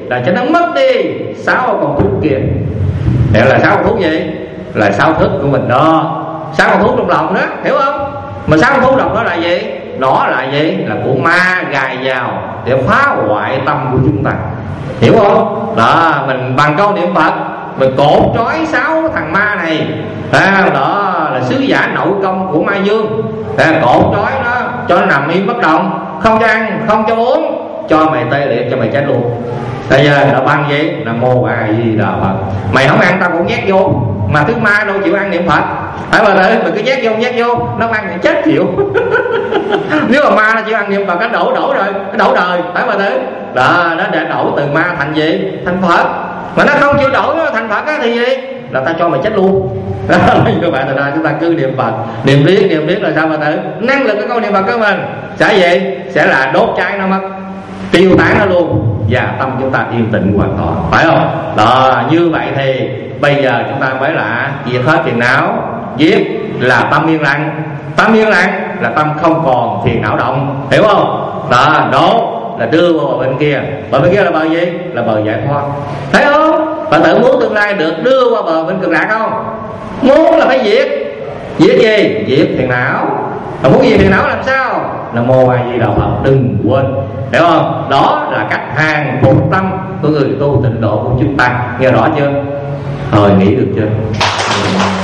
là cho nó mất đi sáu con thuốc kia. Đây là sáu con thuốc gì? Là sáu thức của mình đó, sáu con thuốc trong lòng đó, hiểu không? Mà sáu con thuốc độc đó là gì? Đó là gì? Là của ma gài vào để phá hoại tâm của chúng ta, hiểu không? Đó, mình bằng câu niệm Phật mình cột trói sáu thằng ma này. À, đó là sứ giả nội công của ma dương. À, cột trói nó cho nó nằm im bất động, không cho ăn, không cho uống, cho mày tê liệt, cho mày chết luôn. Bây giờ là bằng gì? Nam mô A Di Đà Phật. Mày không ăn tao cũng nhét vô, mà thứ ma đâu chịu ăn niệm Phật. Phải mà thế, mình cứ nhét vô nhét vô, nó ăn thì chết chịu. Nếu mà ma nó chịu ăn niệm Phật, nó đổ đổ rồi, nó đổ đời. Phải mà thế. Đó, nó để đổ từ ma thành gì? Thành Phật. Mà nó không chịu đổ nó thành Phật á thì gì? Là ta cho mày chết luôn. Đó, các bạn, thật ra chúng ta cứ niệm Phật, niệm riết, niệm riết là sao mà tự năng lực cái câu niệm Phật của mình sẽ gì? Sẽ là đốt cháy nó mất, tiêu tán nó luôn, và tâm chúng ta yên tĩnh hoàn toàn, phải không? Đó, như vậy thì bây giờ chúng ta mới là diệt hết phiền não. Diệt là tâm yên lặng, tâm yên lặng là tâm không còn phiền não động, hiểu không? Đó, đổ là đưa vào bờ bên kia. Bờ bên kia là bờ gì? Là bờ giải thoát, thấy không? Và tự muốn tương lai được đưa qua bờ bên cực lạc không? Muốn là phải diệt. Diệt gì? Diệt phiền não. Mà muốn diệt phiền não làm sao? Nam mô A Di Đà Phật, đừng quên, hiểu không? Đó là cách hàng phục tâm của người tu tịnh độ của chúng ta. Nghe rõ chưa? Rồi, nghĩ được chưa?